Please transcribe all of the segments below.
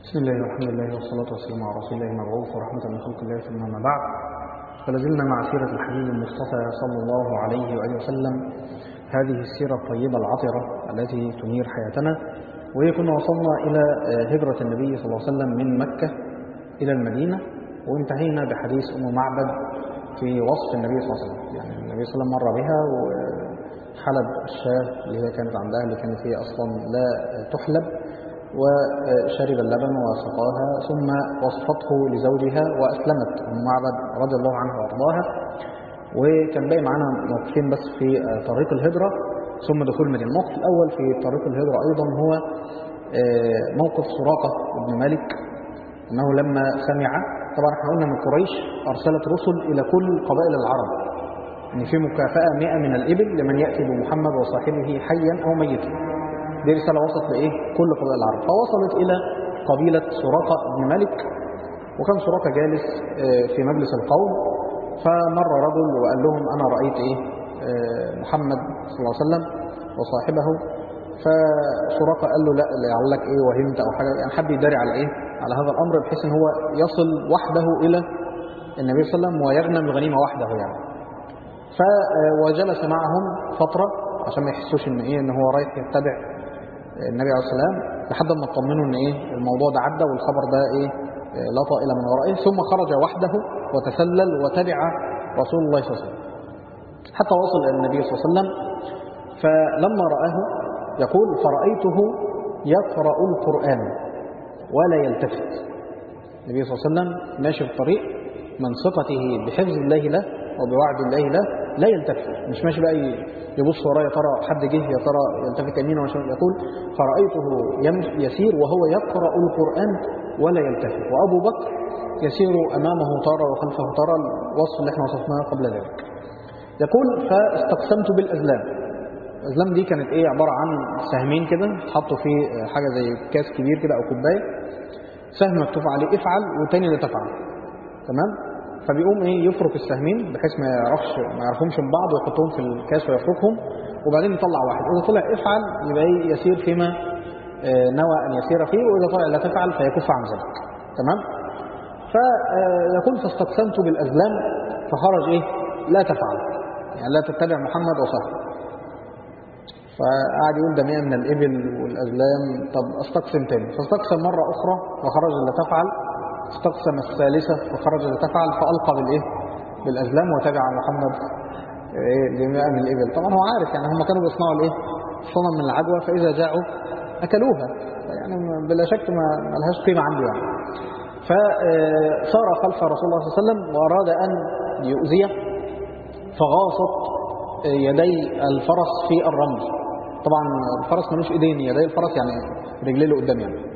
بسم الله والحمد لله والصلاة والسلام على رسول الله المبعوث ورحمة من خلق الله ثم ما بعد. فلازلنا مع سيرة الحبيب المصطفى صلى الله عليه وآله وسلم، هذه السيرة الطيبة العطرة التي تنير حياتنا. وكنا وصلنا إلى هجرة النبي صلى الله عليه وسلم من مكة إلى المدينة، وانتهينا بحديث أم معبد في وصف النبي صلى الله عليه وسلم. يعني النبي صلى الله عليه وسلم مر بها وحلب الشاة اللي هي كانت عندها، اللي كانت هي أصلا لا تحلب، وشرب اللبن وسقاها، ثم وصفته لزوجها وأسلمت أم معبد رضي الله عنها وارضاها. وكان باقي معانا موقفين بس في طريق الهجرة ثم دخول المدينة. الموقف الأول في طريق الهجرة أيضا هو موقف سراقة بن مالك، أنه لما سمع، طبعا احنا قلنا من قريش أرسلت رسل إلى كل قبائل العرب إن في مكافأة 100 من الإبل لمن يأتي بمحمد وصاحبه حيا أو ميتا. دي رسالة وصلت لإيه؟ كل قبائل العرب. فوصلت إلى قبيلة سراقة بن مالك، وكان سراقة جالس في مجلس القوم، فمر رجل وقال لهم أنا رأيت محمد صلى الله عليه وسلم وصاحبه. فسراقة قال له لا لعلك وهمت أو حاجة، يعني حب يداري على على هذا الأمر، بحيث أن هو يصل وحده إلى النبي صلى الله عليه وسلم ويغنم الغنيمة وحده يعني. وجلس معهم فترة عشان ما يحسوش ان هو رايح يتبع النبي عليه الصلاه والسلام، لحد ما اطمنوا ان الموضوع ده عدى والخبر ده لا طائل من ورائه. ثم خرج وحده وتسلل وتبع رسول الله صلى الله عليه وسلم حتى وصل الى النبي صلى الله عليه وسلم. فلما رآه يقول فرأيته يقرأ القرآن ولا يلتفت. النبي صلى الله عليه وسلم ماشي في الطريق من ثقته بحفظ الله له وبوعد الله له لا يلتفت، مش ماشي بقى يبص وراه يا ترى حد جه، يا ترى يلتفت يمينه وشماله. يقول فرأيته يسير وهو يقرأ القرآن ولا يلتفت، وأبو بكر يسير أمامه تارة وخلفه تارة، الوصف اللي احنا وصفناه قبل ذلك. يقول فاستقسمت بالأزلام. الأزلام دي كانت عبارة عن سهمين كده تحطوا فيه حاجة زي كاس كبير كده أو كوباية، سهم مكتوب عليه افعل والتاني لا تفعل، تمام؟ فبيقوم يفرك السهمين بحيث ما يعرفهمش من بعض، ويحطهم في الكاس ويفركهم، وبعدين يطلع واحد. إذا طلع افعل يبقى يسير فيما نوى أن يسير فيه، وإذا طلع لا تفعل فيكف عن ذلك، تمام؟ فيقول فاستقسمت بالأزلام فخرج لا تفعل، يعني لا تتبع محمد وصحبه. فقعد يقول ده 100 من الإبل والأزلام، طب استقسم تاني. فاستقسم مرة أخرى فخرج لا تفعل، استقسم الثالثة فخرج لتفعل، فألقى بالأزلام وتبع محمد ل100 من الإبل. طبعا هو عارف، يعني هم كانوا بيصنعوا صنم من العجوة، فإذا جاءوا أكلوها، يعني بلا شك ما لهاش قيمة عنده يعني. فصار خلف رسول الله صلى الله عليه وسلم وأراد أن يؤذيه، فغاصت يدي الفرس في الرمل. طبعا الفرس ملوش إيدين، يدي الفرس يعني رجليه اللي قدام يعني.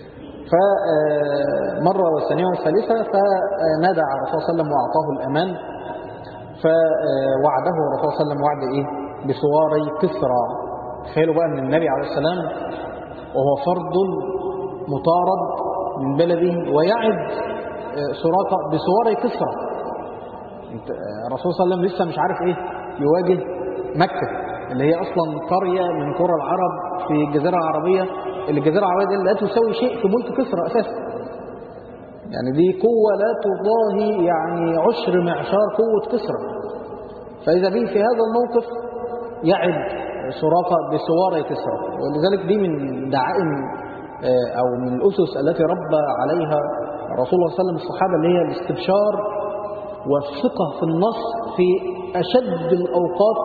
فمرة والثانية والثالثة فنادى على الرسول صلى الله عليه وسلم وأعطاه الأمان، فوعده الرسول صلى الله عليه وسلم وعد بسواري كسرى. تخيلوا بقى أن النبي عليه السلام وهو فرد مطارد من بلده ويعد سراقة بسواري كسرى. الرسول صلى الله عليه وسلم لسه مش عارف يواجه مكة اللي هي أصلا قرية من قرى العرب في الجزيرة العربية، اللي الجزيرة العربية دي لا تساوي شيء في ملك كسرى أساسا، يعني دي قوة لا تضاهي يعني عشر معشار قوة كسرى. فإذا به في هذا الموقف يعد سراقة بسواري كسرى. ولذلك دي من دعائم أو من الأسس التي ربى عليها رسول الله صلى الله عليه وسلم الصحابة، اللي هي الاستبشار والثقة في النصر في أشد الأوقات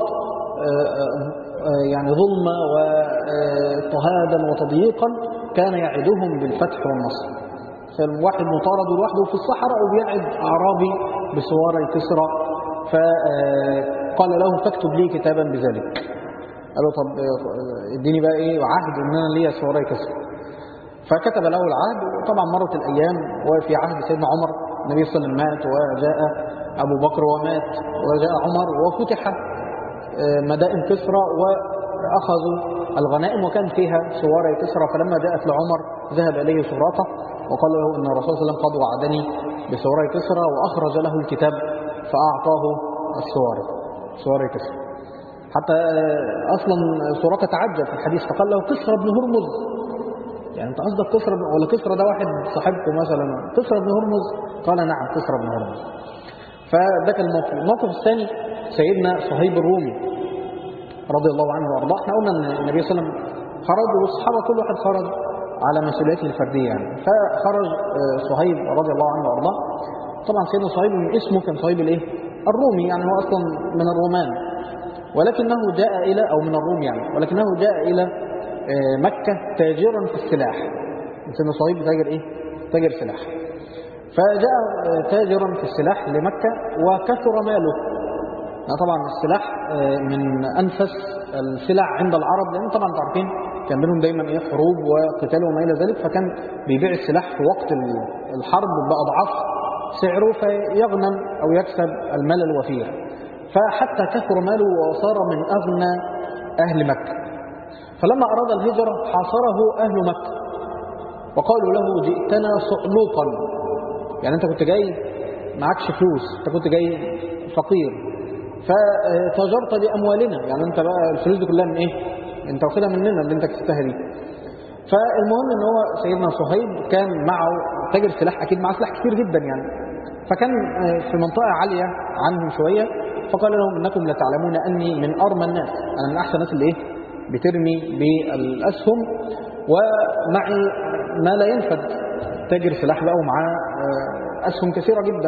يعني ظلمة واضطهادا وتضييقا، كان يعدهم بالفتح والنصر. فالواحد مطارد لوحده في الصحراء وبيعد أعرابي بسواري كسرى، فقال له فاكتب لي كتابا بذلك. قال له طب اديني بقى عهد ان انا ليا سواري كسرى. فكتب له العهد. وطبعا مرت الأيام وفي عهد سيدنا عمر النبي صلى الله عليه وسلم مات، وجاء أبو بكر ومات، وجاء عمر وفتح مدائن كسرى وأخذوا الغنائم وكان فيها سواري كسرى. فلما جاءت لعمر ذهب إليه سراقة وقال له إن الرسول صلى الله عليه وسلم قد وعدني بسواري كسرى، وأخرج له الكتاب فأعطاه سواري كسرى. حتى أصلا سراقة تعجب في الحديث فقال له كسرى بن هرمز، يعني أنت قصدك كسرى ولا كسرى ده واحد صاحبكم مثلا؟ كسرى بن هرمز؟ قال نعم كسرى بن هرمز. فده كان الموقف الثاني سيدنا صهيب الرومي رضي الله عنه وارضاه. احنا قلنا ان النبي صلى الله عليه وسلم خرج والصحابه كل واحد خرج على مسؤوليته الفرديه يعني. فخرج صهيب رضي الله عنه وارضاه. طبعا سيدنا صهيب من اسمه كان صهيب الايه؟ الرومي، يعني هو اصلا من الرومان، ولكنه جاء الى او من الروم يعني، ولكنه جاء الى مكه تاجرا في السلاح. سيدنا صهيب تاجر ايه؟ تاجر سلاح. فجاء تاجرا في السلاح لمكه وكثر ماله. طبعا السلاح من أنفس السلع عند العرب، لأن طبعا تعرفين كان بينهم دايما إيه حروب وقتال وما إلى ذلك، فكان بيبيع السلاح في وقت الحرب بأضعاف سعره فيغنم أو يكسب المال الوفير. فحتى كثر ماله وصار من أغنى أهل مكة. فلما أراد الهجرة حاصره أهل مكة وقالوا له جئتنا صعلوقا، يعني أنت كنت جاي معكش فلوس، أنت كنت جاي فقير، فتجرت بأموالنا، يعني أنت بقى الفلوس دي كلها من إيه؟ أنت واخدها مننا اللي أنت كسبتها دي. فالمهم إن هو سيدنا صهيب كان معه تاجر سلاح، أكيد معه سلاح كتير جدا يعني، فكان في منطقة عالية عنهم شوية، فقال لهم إنكم لتعلمون أني من أرمى الناس، أنا من أحسن الناس اللي إيه؟ بترمي بالأسهم، ومعي ما لا ينفد، تاجر سلاح بقى ومعاه أسهم كثيرة جدا.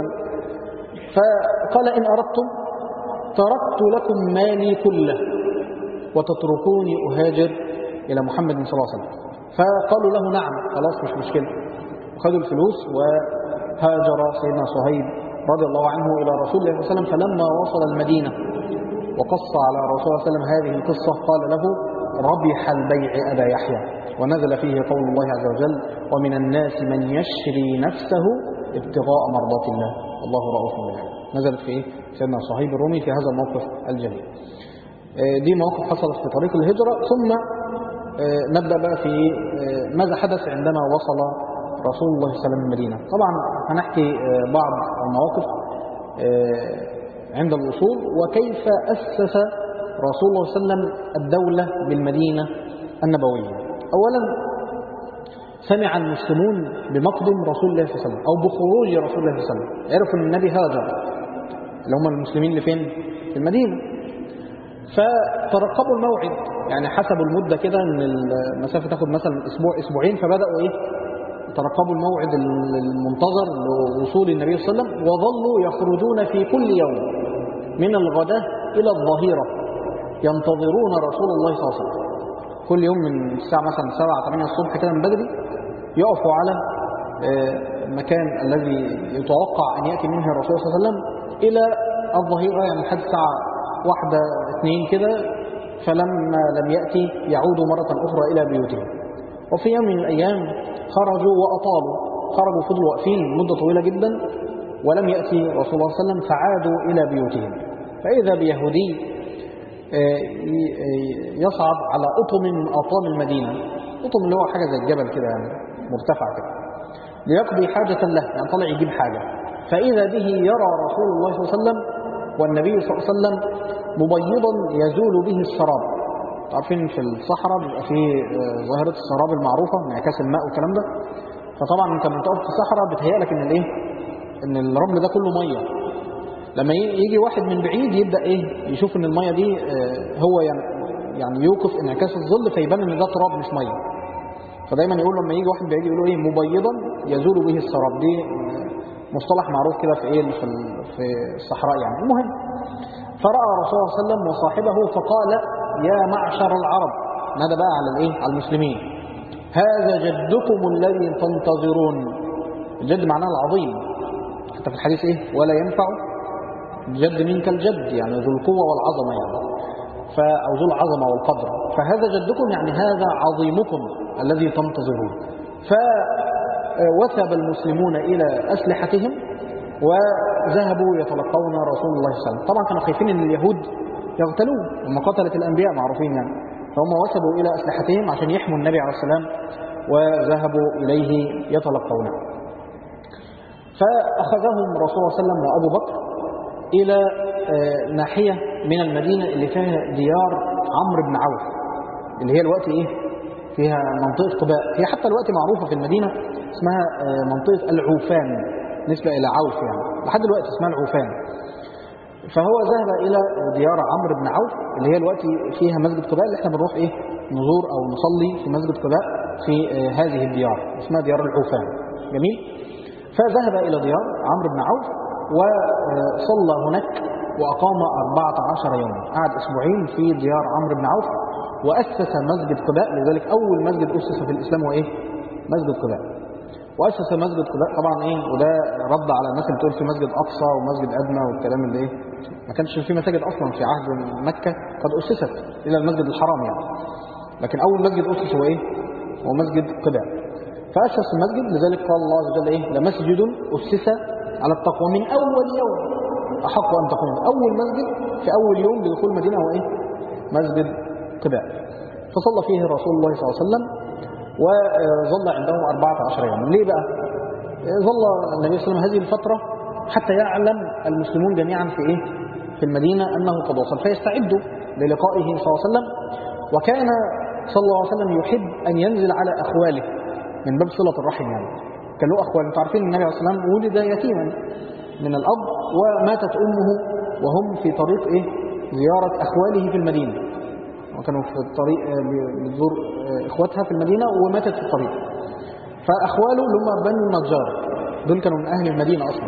فقال إن أردتم تركت لكم مالي كله وتتركوني أهاجر إلى محمد صلى الله عليه وسلم. فقالوا له نعم خلاص مش مشكلة، وخذوا الفلوس وهاجر سيدنا صهيب رضي الله عنه إلى رسول الله صلى الله عليه وسلم. فلما وصل المدينة وقص على رسول الله صلى الله عليه وسلم هذه القصة قال له ربح البيع أبا يحيى، ونزل فيه قول الله عز وجل ومن الناس من يشري نفسه ابتغاء مرضات الله والله رؤوف بالعباد. نزلت في إيه؟ سيدنا صهيب الرومي في هذا الموقف الجليل. دي مواقف حصلت في طريق الهجرة. ثم نبدأ بقى في ماذا حدث عندما وصل رسول الله صلى الله عليه وسلم المدينة. طبعا هنحكي بعض المواقف عند الوصول وكيف أسس رسول الله صلى الله عليه وسلم الدولة بالمدينة النبوية. أولا سمع المسلمون بمقدم رسول الله صلى الله عليه وسلم أو بخروج رسول الله صلى الله عليه وسلم، عرفوا أن النبي هاجر اللي هم المسلمين اللي فين؟ في المدينة. فترقبوا الموعد، يعني حسبوا المدة كده ان المسافة تاخد مثلا اسبوع اسبوعين، فبدأوا ايه؟ ترقبوا الموعد المنتظر لوصول النبي صلى الله عليه وسلم، وظلوا يخرجون في كل يوم من الغداة إلى الظهيرة ينتظرون رسول الله صلى الله عليه وسلم. كل يوم من الساعة مثلا 7-8 الصبح كده من بدري يقفوا على المكان الذي يتوقع أن يأتي منه الرسول صلى الله عليه وسلم إلى الظهيرة، يعني لحد الساعة 1-2 كده، فلما لم يأتي يعودوا مرة أخرى إلى بيوتهم. وفي يوم من الأيام خرجوا وأطالوا، خرجوا فضلوا واقفين مدة طويلة جدا ولم يأتي رسول الله صلى الله عليه وسلم، فعادوا إلى بيوتهم. فإذا بيهودي يصعد على أطم من أطام المدينة، أطم اللي هو حاجة زي الجبل كده يعني مرتفع كده، ليقضي حاجة له، يعني طلع يجيب حاجة. فإذا به يرى رسول الله صلى الله عليه وسلم والنبي صلى الله عليه وسلم مبيضا يزول به السراب. عارفين في الصحراء بيبقى فيه ظاهرة السراب المعروفة، انعكاس الماء والكلام ده. فطبعا انت لما تقف في الصحراء بتهيألك ان الايه؟ ان الرمل ده كله ميه. لما يجي واحد من بعيد يبدأ ايه؟ يشوف ان الميه دي هو يعني يوقف انعكاس الظل فيبان ان ده تراب مش ميه. فدايما يقول لما يجي واحد بعيد يقولوا ايه؟ مبيضا يزول به السراب. دي مصطلح معروف كده في ايه؟ في الصحراء يعني. المهم فرأى رسول الله صلى الله عليه وسلم وصاحبه فقال يا معشر العرب، نادى بقى على الايه؟ على المسلمين، هذا جدكم الذي تنتظرون. الجد معناه العظيم، حتى في الحديث ايه؟ ولا ينفع الجد منك الجد، يعني ذو القوة والعظمة يعني، أو ذو العظمة والقدر. فهذا جدكم يعني هذا عظيمكم الذي تنتظرون. فوثب المسلمون إلى أسلحتهم وذهبوا يتلقون رسول الله صلى الله عليه وسلم. طبعا كانوا خايفين ان اليهود يغتالوه، هم قتلة الأنبياء معروفين يعني، فهم وثبوا إلى أسلحتهم عشان يحموا النبي عليه السلام، وذهبوا إليه يتلقونه. فأخذهم رسول الله صلى الله عليه وسلم وأبو بكر إلى ناحية من المدينة اللي فيها ديار عمرو بن عوف، اللي هي الوقت إيه؟ فيها منطقة قباء، هي حتى دلوقتي معروفة في المدينة اسمها منطقة العوفان نسبة إلى عوف، يعني لحد دلوقتي اسمها العوفان. فهو ذهب إلى ديار عمرو بن عوف اللي هي دلوقتي فيها مسجد قباء، اللي احنا بنروح نزور أو نصلي في مسجد قباء في هذه الديار اسمها ديار العوفان. جميل. فذهب إلى ديار عمرو بن عوف وصلى هناك وأقام 14 يوما، قعد أسبوعين في ديار عمرو بن عوف وأسس مسجد قباء. لذلك أول مسجد أسس في الإسلام هو مسجد قباء. وأسس مسجد قباء طبعا وده رد على الناس اللي بتقول في مسجد أقصى ومسجد أدنى والكلام اللي ما كانش في مساجد أصلا في عهد مكة قد أسست إلى المسجد الحرام يعني، لكن أول مسجد أسس هو مسجد قباء. فأسس المسجد، لذلك قال الله عز وجل لمسجد أسس على التقوى من أول يوم أحق أن تقوم. أول مسجد في أول يوم بدخول المدينة هو مسجد قباء. فصلى فيه رسول الله صلى الله عليه وسلم وظل عندهم 14 يوم. ليه بقى؟ ظل النبي صلى الله عليه وسلم هذه الفترة حتى يعلم المسلمون جميعا في المدينة أنه قد وصل، فيستعدوا للقائه صلى الله عليه وسلم. وكان صلى الله عليه وسلم يحب أن ينزل على أخواله من باب صلة الرحم، يعني كان له أخوال. انتم عارفين النبي عليه الصلاة والسلام ولد يتيما من الأب وماتت أمه وهم في طريق زيارة أخواله في المدينة، وكانوا في الطريق بتزور إخواتها في المدينة وماتت في الطريق. فأخواله اللي هم بنو النجار دول كانوا من أهل المدينة أصلا،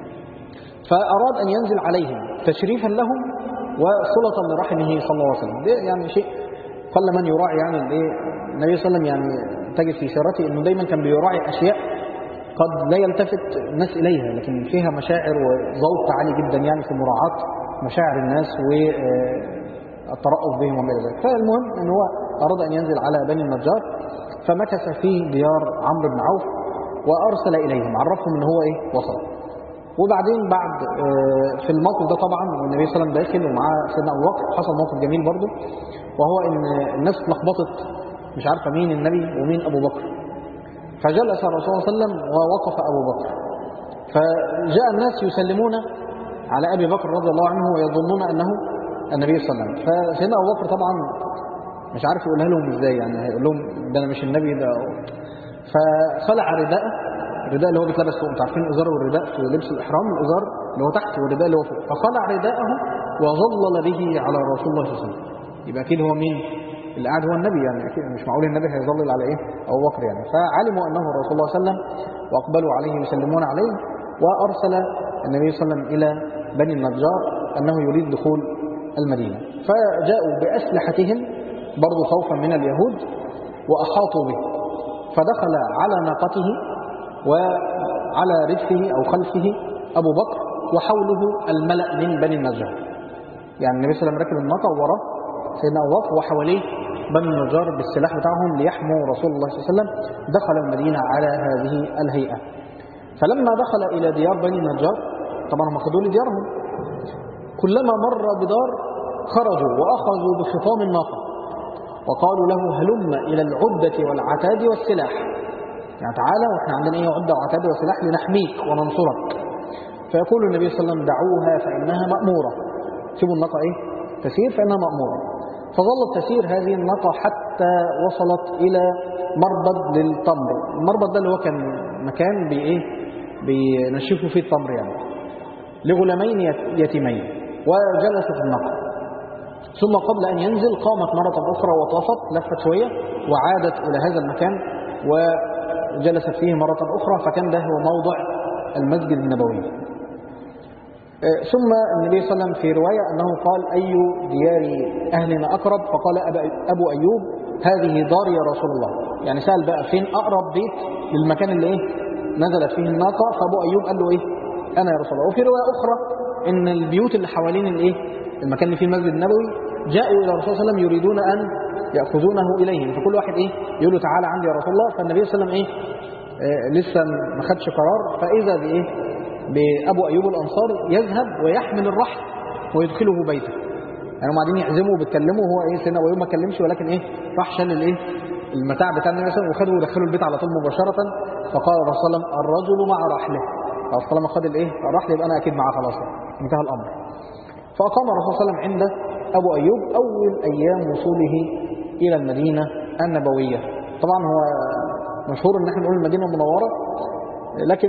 فأراد أن ينزل عليهم تشريفا لهم وصلة لرحمه صلى الله عليه وسلم. ده يعني شيء قل من يراعي، يعني النبي صلى الله عليه وسلم يعني تجد في سيرته أنه دايما كان بيراعي أشياء قد لا يلتفت الناس إليها، لكن فيها مشاعر وذوق عالي جدا يعني في مراعاة مشاعر الناس والترأف بهم وما إلى ذلك. فالمهم أن هو أراد أن ينزل على بني النجار، فمكث في ديار عمرو بن عوف وأرسل إليهم عرفهم أنه هو وصل. وبعدين بعد في الموقف ده طبعا والنبي صلى الله عليه وسلم داخل ومعاه سيدنا أبو بكر حصل موقف جميل برضه، وهو أن الناس اتلخبطت مش عارفة مين النبي ومين أبو بكر. فجلس الرسول صلى الله عليه وسلم ووقف أبو بكر، فجاء الناس يسلمون على أبي بكر رضي الله عنه ويظنون أنه النبي صلى الله عليه وسلم. فسيدنا أبو بكر طبعا مش عارف يقولها لهم إزاي، يعني هيقول لهم ده أنا مش النبي ده. فخلع رداءه، الرداء اللي هو بيتلبس فوق، انتوا عارفين الإزار والرداء في لبس الإحرام، الإزار اللي هو تحت والرداء اللي هو فوق. فخلع رداءه وظلل به على رسول الله صلى الله عليه وسلم. يبقى أكيد هو مين اللي قاعد؟ هو النبي، يعني أكيد مش معقول النبي هيظلل على أبو بكر يعني. فعلموا أنه رسول الله صلى الله عليه وسلم وأقبلوا عليه يسلمون عليه، وأرسل النبي صلى الله عليه وسلم إلى بني النجار أنه يريد دخول المدينة. فجاءوا بأسلحتهم برضو خوفا من اليهود وأحاطوا به، فدخل على ناقته وعلى ردفه أو خلفه أبو بكر وحوله الملأ من بني النجار. يعني النبي صلى الله عليه وسلم ركب الناقة ووراه سيدنا أبو بكر وحواليه بني النجار بالسلاح بتاعهم ليحموا رسول الله صلى الله عليه وسلم. دخل المدينة على هذه الهيئة. فلما دخل إلى ديار بني النجار طبعا هم خدوا لديارهم، كلما مر بدار خرجوا وأخذوا بخطام الناقة وقالوا له هلم إلى العدة والعتاد والسلاح، يعني تعالى وإحنا عندنا عدة وعتاد وسلاح لنحميك وننصرك. فيقول النبي صلى الله عليه وسلم دعوها فإنها مأمورة، سيبوا الناقة تسير فإنها مأمورة. فظلت تسير هذه الناقة حتى وصلت إلى مربد للتمر. المربد ده اللي هو كان مكان بينشفوا فيه التمر يعني، لغلامين يتيمين. وجلست الناقة، ثم قبل أن ينزل قامت مرة أخرى وطافت لفت شوية وعادت إلى هذا المكان وجلست فيه مرة أخرى، فكان ده هو موضع المسجد النبوي. ثم النبي صلى الله عليه وسلم في رواية أنه قال أي ديار أهلنا أقرب؟ فقال أبو أيوب هذه دار يا رسول الله. يعني سأل بقى فين أقرب بيت للمكان اللي نزلت فيه الناقة، فأبو أيوب قال له أنا يا رسول الله. وفي رواية أخرى إن البيوت اللي حوالين المكان اللي فيه المسجد النبوي جاءوا إلى الرسول صلى الله عليه وسلم يريدون أن يأخذونه إليهم، فكل واحد يقول له تعالى عندي يا رسول الله. فالنبي صلى الله عليه وسلم لسه ما خدش قرار، فإذا بأبو أيوب الأنصاري يذهب ويحمل الرحل ويدخله بيته. يعني هم قاعدين يعزموا وبيتكلموا، هو سيدنا أبو أيوب ما اتكلمش، ولكن راح شال المتاع بتاع النبي صلى الله عليه وسلم وخده ودخله البيت على طول مباشرة. فقال الرسول صلى الله عليه وسلم الرجل مع رحله، خلاص طالما خد الرحل يبقى أنا أكيد معاه، خلاص انتهى الأمر. فأقام الرسول صلى الله عليه وسلم عند أبو أيوب أول أيام وصوله إلى المدينة النبوية. طبعا هو مشهور ان احنا نقول المدينة المنورة، لكن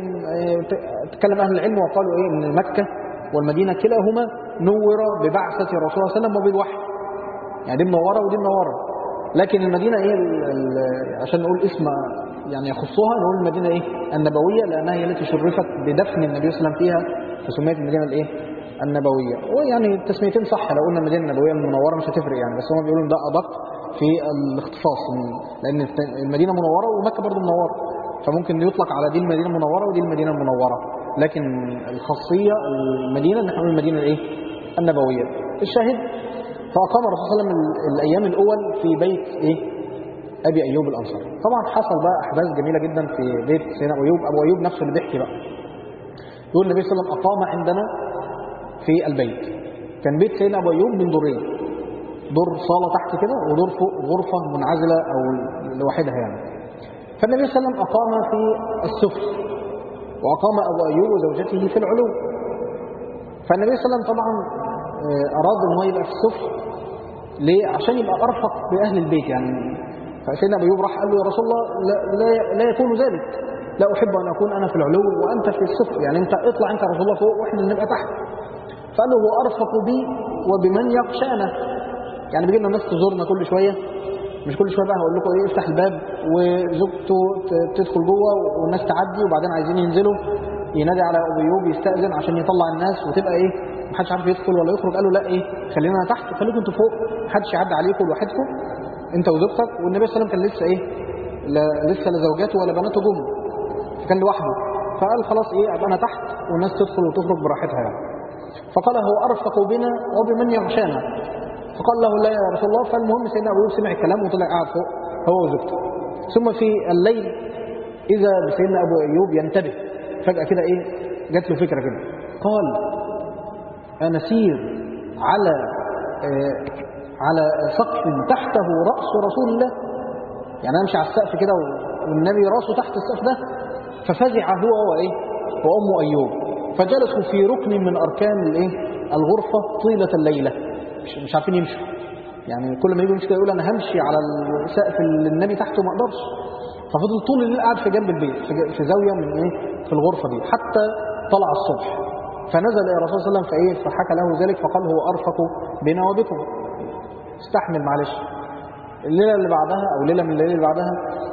تكلم اهل العلم وقالوا ايه ان مكة والمدينة كلاهما نور ببعثة رسول الله صلى الله عليه وسلم وبالوحي، يعني دي منورة ودي منورة. لكن المدينة ايه عشان نقول اسم يعني يخصها نقول المدينة ايه النبوية، لانها هي التي شرفت بدفن النبي صلى الله عليه وسلم فيها، فسميت المدينة الايه النبوية. ويعني التسميتين صح، لو قلنا المدينة النبوية المنورة مش هتفرق يعني، بس هم بيقولوا ده ادق في الاختصاص، لان المدينة منورة ومكة برضو منورة، فممكن يطلق على دي المدينة المنورة ودي المدينة المنورة، لكن الخاصية المدينة اللي احنا نقول المدينة الايه النبوية. الشاهد فأقام الرسول صلى الله عليه وسلم الأيام الأول في بيت إيه؟ أبي أيوب الأنصاري. طبعا حصل بقى أحداث جميلة جدا في بيت سيدنا أبو أيوب. أبو أيوب نفسه اللي بيحكي بقى، يقول النبي صلى الله عليه وسلم أقام عندنا في البيت. كان بيت سيدنا أبو أيوب من دورين، دور صالة تحت كده ودور فوق غرفة منعزلة أو لوحدها يعني. فالنبي صلى الله عليه وسلم أقام في السفل، وأقام أبو أيوب وزوجته في العلو. فالنبي صلى الله عليه وسلم طبعا أراد أن هو يبقى في السفل ليه؟ عشان يبقى أرفق بأهل البيت يعني. فسيدنا أبو أيوب راح قال له يا رسول الله لا يكون ذلك، لا أحب أن أكون أنا في العلو وأنت في السفل، يعني أنت اطلع أنت يا رسول الله فوق وإحنا نبقى تحت. فقال له هو أرفق بي وبمن يخشانا، يعني بيجي لنا ناس تزورنا كل شوية، مش كل شوية بقى هقول لكم إيه افتح الباب وزوجته تدخل جوه والناس تعدي وبعدين عايزين ينزلوا، ينادي على أبو أيوب يستأذن عشان يطلع الناس وتبقى إيه محدش عارف يدخل ولا يخرج. قال له لا إيه خلينا تحت، خليكم انتوا فوق محدش يعدي عليكم لوحدكم انت وزوجتك. والنبي صلى الله عليه وسلم كان لسه ايه لسه لا زوجاته ولا بناته جم، فكان لوحده. فقال خلاص ايه ابقى انا تحت والناس تدخل وتخرج براحتها يعني. فقال هو ارفق بنا وبمن يغشانا، فقال له لا يا رسول الله. فالمهم سيدنا ابو يوسف سمع الكلام وطلع قاعد فوق هو وزوجته. ثم في الليل اذا بسيدنا ابو ايوب ينتبه فجاه كده ايه جات له فكره كده، قال أنسير على سقف تحته رأس رسول الله، يعني أمشي على السقف كده والنبي رأسه تحت السقف ده. ففزع هو وأم أيوب، فجلسوا في ركن من أركان الغرفة طيلة الليلة، مش عارفين يمشوا، يعني كل ما يجوا يمشي يقول أنا همشي على السقف اللي النبي تحته ما أقدرش. ففضل طول الليل قاعد في جنب البيت في زاوية من في الغرفة دي حتى طلع الصبح. فنزل يا رسول الله صلى الله عليه وسلم فحكى له ذلك، فقال هو أرفق بنا وبكم، استحمل معلش. الليلة اللي بعدها أو ليلة من الليلة اللي بعدها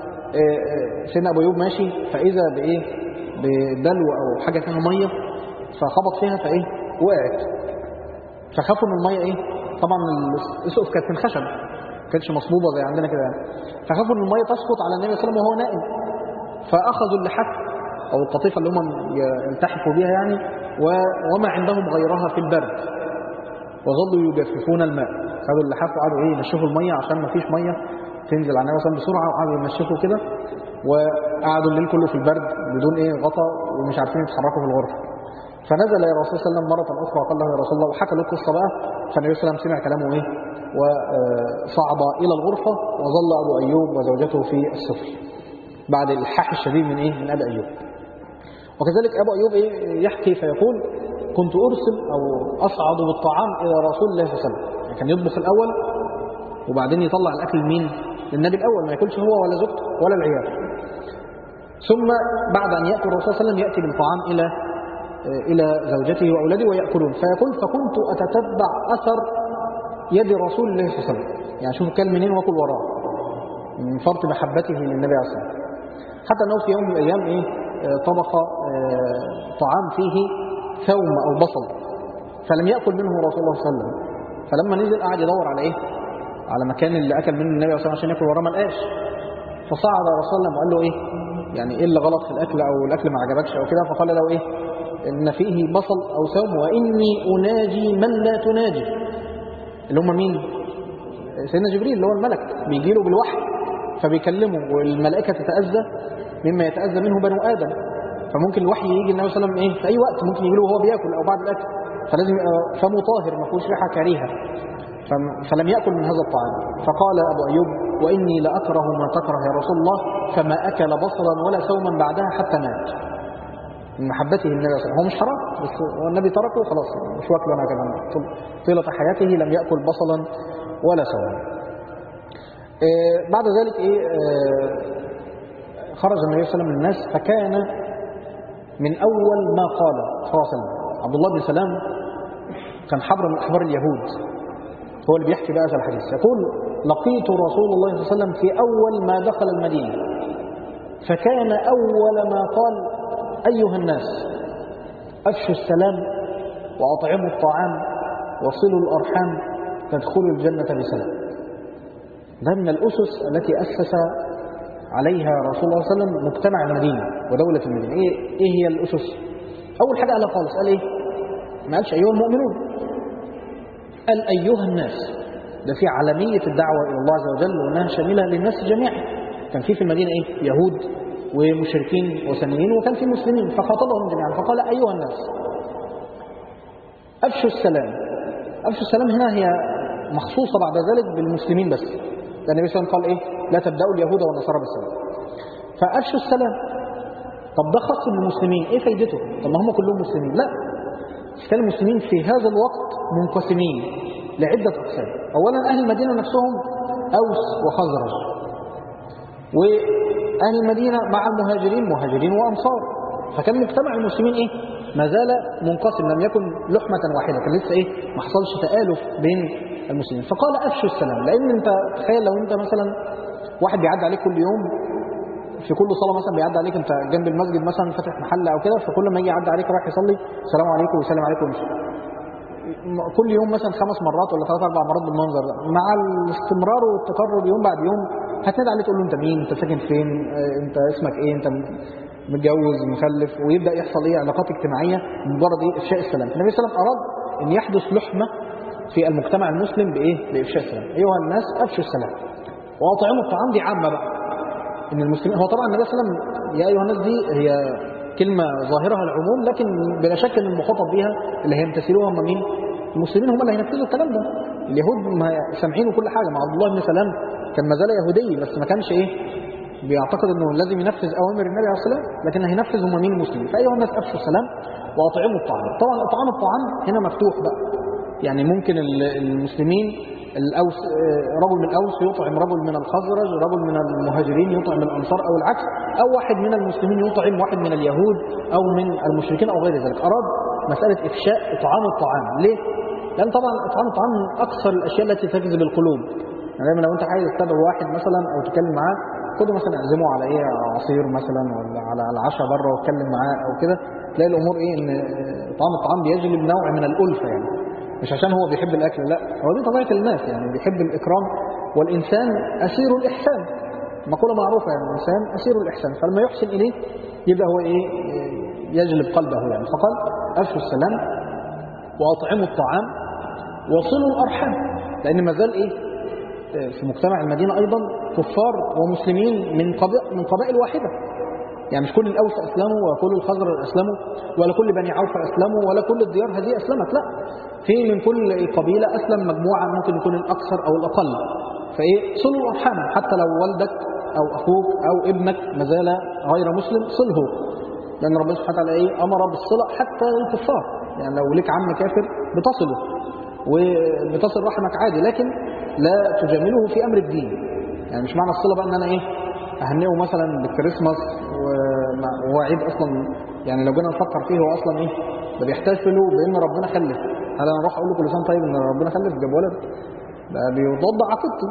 سيدنا أبو أيوب ماشي فإذا بدلو أو حاجة فيها مية، فخبط فيها وقعت، فخافوا من المية طبعا السقف كانت من خشب ما كانتش مصبوبة زي عندنا كده يعني، فخافوا ان المية تسقط على النبي صلى الله عليه وسلم وهو نائم. فأخذوا اللحاف أو القطيفة اللي هم يلتحفوا بها يعني وما عندهم غيرها في البرد، وظلوا يجففون الماء. خدوا اللحاف وقعدوا ينشفوا المية عشان ما فيش مية تنزل على النبي صلى الله عليه وسلم بسرعة، وقعدوا ينشفوا كده وقعدوا الليل كله في البرد بدون غطا ومش عارفين يتحركوا في الغرفة. فنزل يا رسول الله صلى الله عليه وسلم مرة أخرى وقال له يا رسول الله، وحكى له القصة بقى. فالنبي صلى الله عليه وسلم سمع كلامه وصعد إلى الغرفة، وظل أبو أيوب وزوجته في السفل بعد الإلحاح الشديد من أبي أيوب. وكذلك أبو أيوب يحكي فيقول كنت أرسل أو أصعد بالطعام إلى رسول الله صلى الله عليه وسلم، يعني كان يطبخ الأول وبعدين يطلع الأكل لمين؟ للنبي الأول، ما يأكلش هو ولا زوجته ولا العيال. ثم بعد أن يأكل الرسول صلى الله عليه وسلم يأتي بالطعام إلى زوجته وأولاده ويأكلون. فيقول فكنت أتتبع أثر يد رسول الله صلى الله عليه وسلم، يعني شوف كان منين وأكل وراه من فرط محبته للنبي عليه الصلاة والسلام. حتى أنه في يوم من الأيام طبخ طعام فيه ثوم أو بصل، فلم يأكل منه رسول الله صلى الله عليه وسلم. فلما نزل قعد يدور على مكان اللي أكل منه النبي صلى الله عليه وسلم عشان يأكل وراه ما لقاش. فصعد رسول الله وقال له يعني إيه اللي غلط في الأكل أو الأكل ما عجبكش أو كده؟ فقال له إن فيه بصل أو ثوم وإني أناجي من لا تناجي، اللي هم مين؟ سيدنا جبريل اللي هو الملك بيجي له بالوحي فبيكلمه، والملائكة تتأذى مما يتأذى منه بنو آدم، فممكن الوحي يجي النبي صلى الله عليه وسلم في أي وقت، ممكن يجي له وهو بيأكل أو بعد الأكل، فلازم يبقى فمه طاهر ما فيهوش ريحة كريهة. فلم يأكل من هذا الطعام. فقال أبو أيوب وإني لأكره ما تكره يا رسول الله، فما أكل بصلا ولا ثوما بعدها حتى مات من محبته للنبي صلى الله عليه وسلم. هو مش حرام بس النبي تركه خلاص، مش واكله أنا كمان طيلة حياته لم يأكل بصلا ولا ثوما. بعد ذلك خرج النبي صلى الله عليه وسلم للناس، فكان من أول ما قال صلى الله عليه وسلم عبد الله بن سلام، كان حبر من أحبار اليهود، هو اللي بيحكي بقى هذا الحديث، يقول: لقيت رسول الله صلى الله عليه وسلم في أول ما دخل المدينة، فكان أول ما قال: أيها الناس، أفشوا السلام وأطعموا الطعام وصلوا الأرحام تدخلوا الجنة بسلام. ده من الأسس التي أسس عليها رسول الله صلى الله عليه وسلم مجتمع المدينة ودولة المدينة. إيه هي الأسس؟ أول حاجة قالها خالص، قال إيه؟ ما قالش أيها المؤمنون، قال أيها الناس. ده في عالمية الدعوة إلى الله عز وجل، وأنها شاملة للناس جميعا. كان في المدينة يهود ومشركين وثنيين، وكان في مسلمين، فخاطبهم جميعا فقال: أيها الناس، أفشوا السلام. أفشوا السلام هنا هي مخصوصة بعد ذلك بالمسلمين بس، لأن النبي صلى الله عليه وسلم قال: لا تبدأوا اليهود والنصارى بالسلام. فأفشوا السلام. طب ده خاص بالمسلمين، إيه فايدته؟ طب ما هم كلهم مسلمين؟ لا، كان المسلمين في هذا الوقت منقسمين لعدة أقسام. أولا أهل المدينة نفسهم أوس وخزرج، وأهل المدينة مع المهاجرين مهاجرين وأنصار، فكان مجتمع المسلمين ما زال منقسم، لم يكن لحمة واحدة، كان لسه ما حصلش تآلف بين المسلمين. فقال: أفشوا السلام. لأن أنت تخيل لو أنت مثلا واحد بيعدي عليك كل يوم في كل صلاة، مثلا بيعدي عليك أنت جنب المسجد مثلا فاتح محل أو كده، فكل ما يجي يعدي عليك رايح يصلي السلام عليكم ويسلم عليكم ويمشي، كل يوم مثلا 5 مرات ولا 3-4 مرات بالمنظر ده، مع الاستمرار والتكرر يوم بعد يوم هتنادي عليه تقول له: أنت مين؟ أنت ساكن فين؟ أنت اسمك إيه؟ أنت متجوز مخلف؟ ويبدأ يحصل علاقات اجتماعية بمجرد إفشاء السلام. النبي صلى الله عليه وسلم أراد أن يحدث لحمة في المجتمع المسلم بإفشاء السلام. أيها الناس، أفشوا السلام وأطعموا الطعام. دي عامة بقى إن المسلمين، هو طبعا النبي صلى الله عليه وسلم يا أيها الناس دي هي كلمة ظاهرها العموم، لكن بلا شك أن المخاطب بها اللي هيمتثلوها هم مين؟ المسلمين هم اللي هينفذوا الكلام ده. اليهود ما سامعين وكل حاجة، مع عبد الله بن سلام كان ما زال يهودي، بس ما كانش بيعتقد انه لازم ينفذ اوامر النبي عليه الصلاه والسلام، لكن هينفذ هم مين؟ المسلمين. فايها الناس افشوا السلام واطعموا الطعام. طبعا اطعام الطعام هنا مفتوح بقى، يعني ممكن المسلمين الاوس، رجل من الاوس يطعم رجل من الخزرج، رجل من المهاجرين يطعم الانصار، او العكس، او واحد من المسلمين يطعم واحد من اليهود او من المشركين او غير ذلك. اراد مساله افشاء اطعام الطعام. ليه؟ لان طبعا اطعام الطعام من اكثر الاشياء التي تجذب القلوب. يعني دايما لو انت عايز تدعو واحد مثلا او تتكلم معاه، خده مثلا اعزمه على عصير مثلا، ولا على العشاء بره واتكلم معاه او كده، تلاقي الامور ان طعام الطعام بيجلب نوع من الالفه، يعني مش عشان هو بيحب الاكل، لا، هو دي طبيعه الناس، يعني بيحب الاكرام، والانسان اسير الاحسان، مقوله معروفه، يعني الانسان اسير الاحسان، فلما يحسن اليه يبقى هو يجلب قلبه يعني. فقال: افشوا السلام واطعموا الطعام وصلوا الارحام. لان ما زال في مجتمع المدينة أيضا كفار ومسلمين من قبائل واحدة، يعني مش كل الأوس أسلموا ولا كل الخزرج أسلموا ولا كل بني عوف أسلموا ولا كل الديار هذه أسلمت، لا، في من كل قبيلة أسلم مجموعة، ممكن يكون الأكثر أو الأقل. صلوا الأرحام، حتى لو والدك أو أخوك أو ابنك ما زال غير مسلم صله، لأن ربنا سبحانه وتعالى أمر بالصلة حتى الكفار، يعني لو لك عم كافر بتصله وبتصل رحمك عادي، لكن لا تجامله في أمر الدين. يعني مش معنى الصلة بقى أن أنا أهنئه مثلا بالكريسماس وهو عيد أصلا، يعني لو جينا نفكر فيه هو أصلا ده بيحتفلوا بأن ربنا خلف. هل أنا أروح أقول له كل سنة طيب أن ربنا خلف جاب ولد؟ ده بيضاد عقيدته.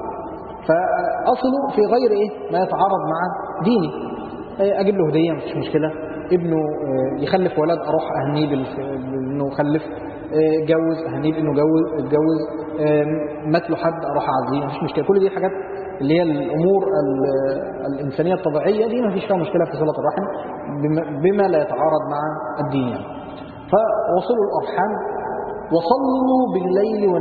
فأصله في غير ما يتعارض مع ديني. أجيب له هدية مفيش مشكلة، ابنه يخلف ولد أروح أهنيه بأنه خلف، جوز أهنيه بأنه اتجوز، مات له حد أروح أعزيه، مفيش مشكلة. كل دي حاجات اللي هي الأمور الإنسانية الطبيعية دي مفيش فيها مشكلة في صلة الرحم بما لا يتعارض مع الدين يعني. فوصلوا الأرحام وصلوا بالليل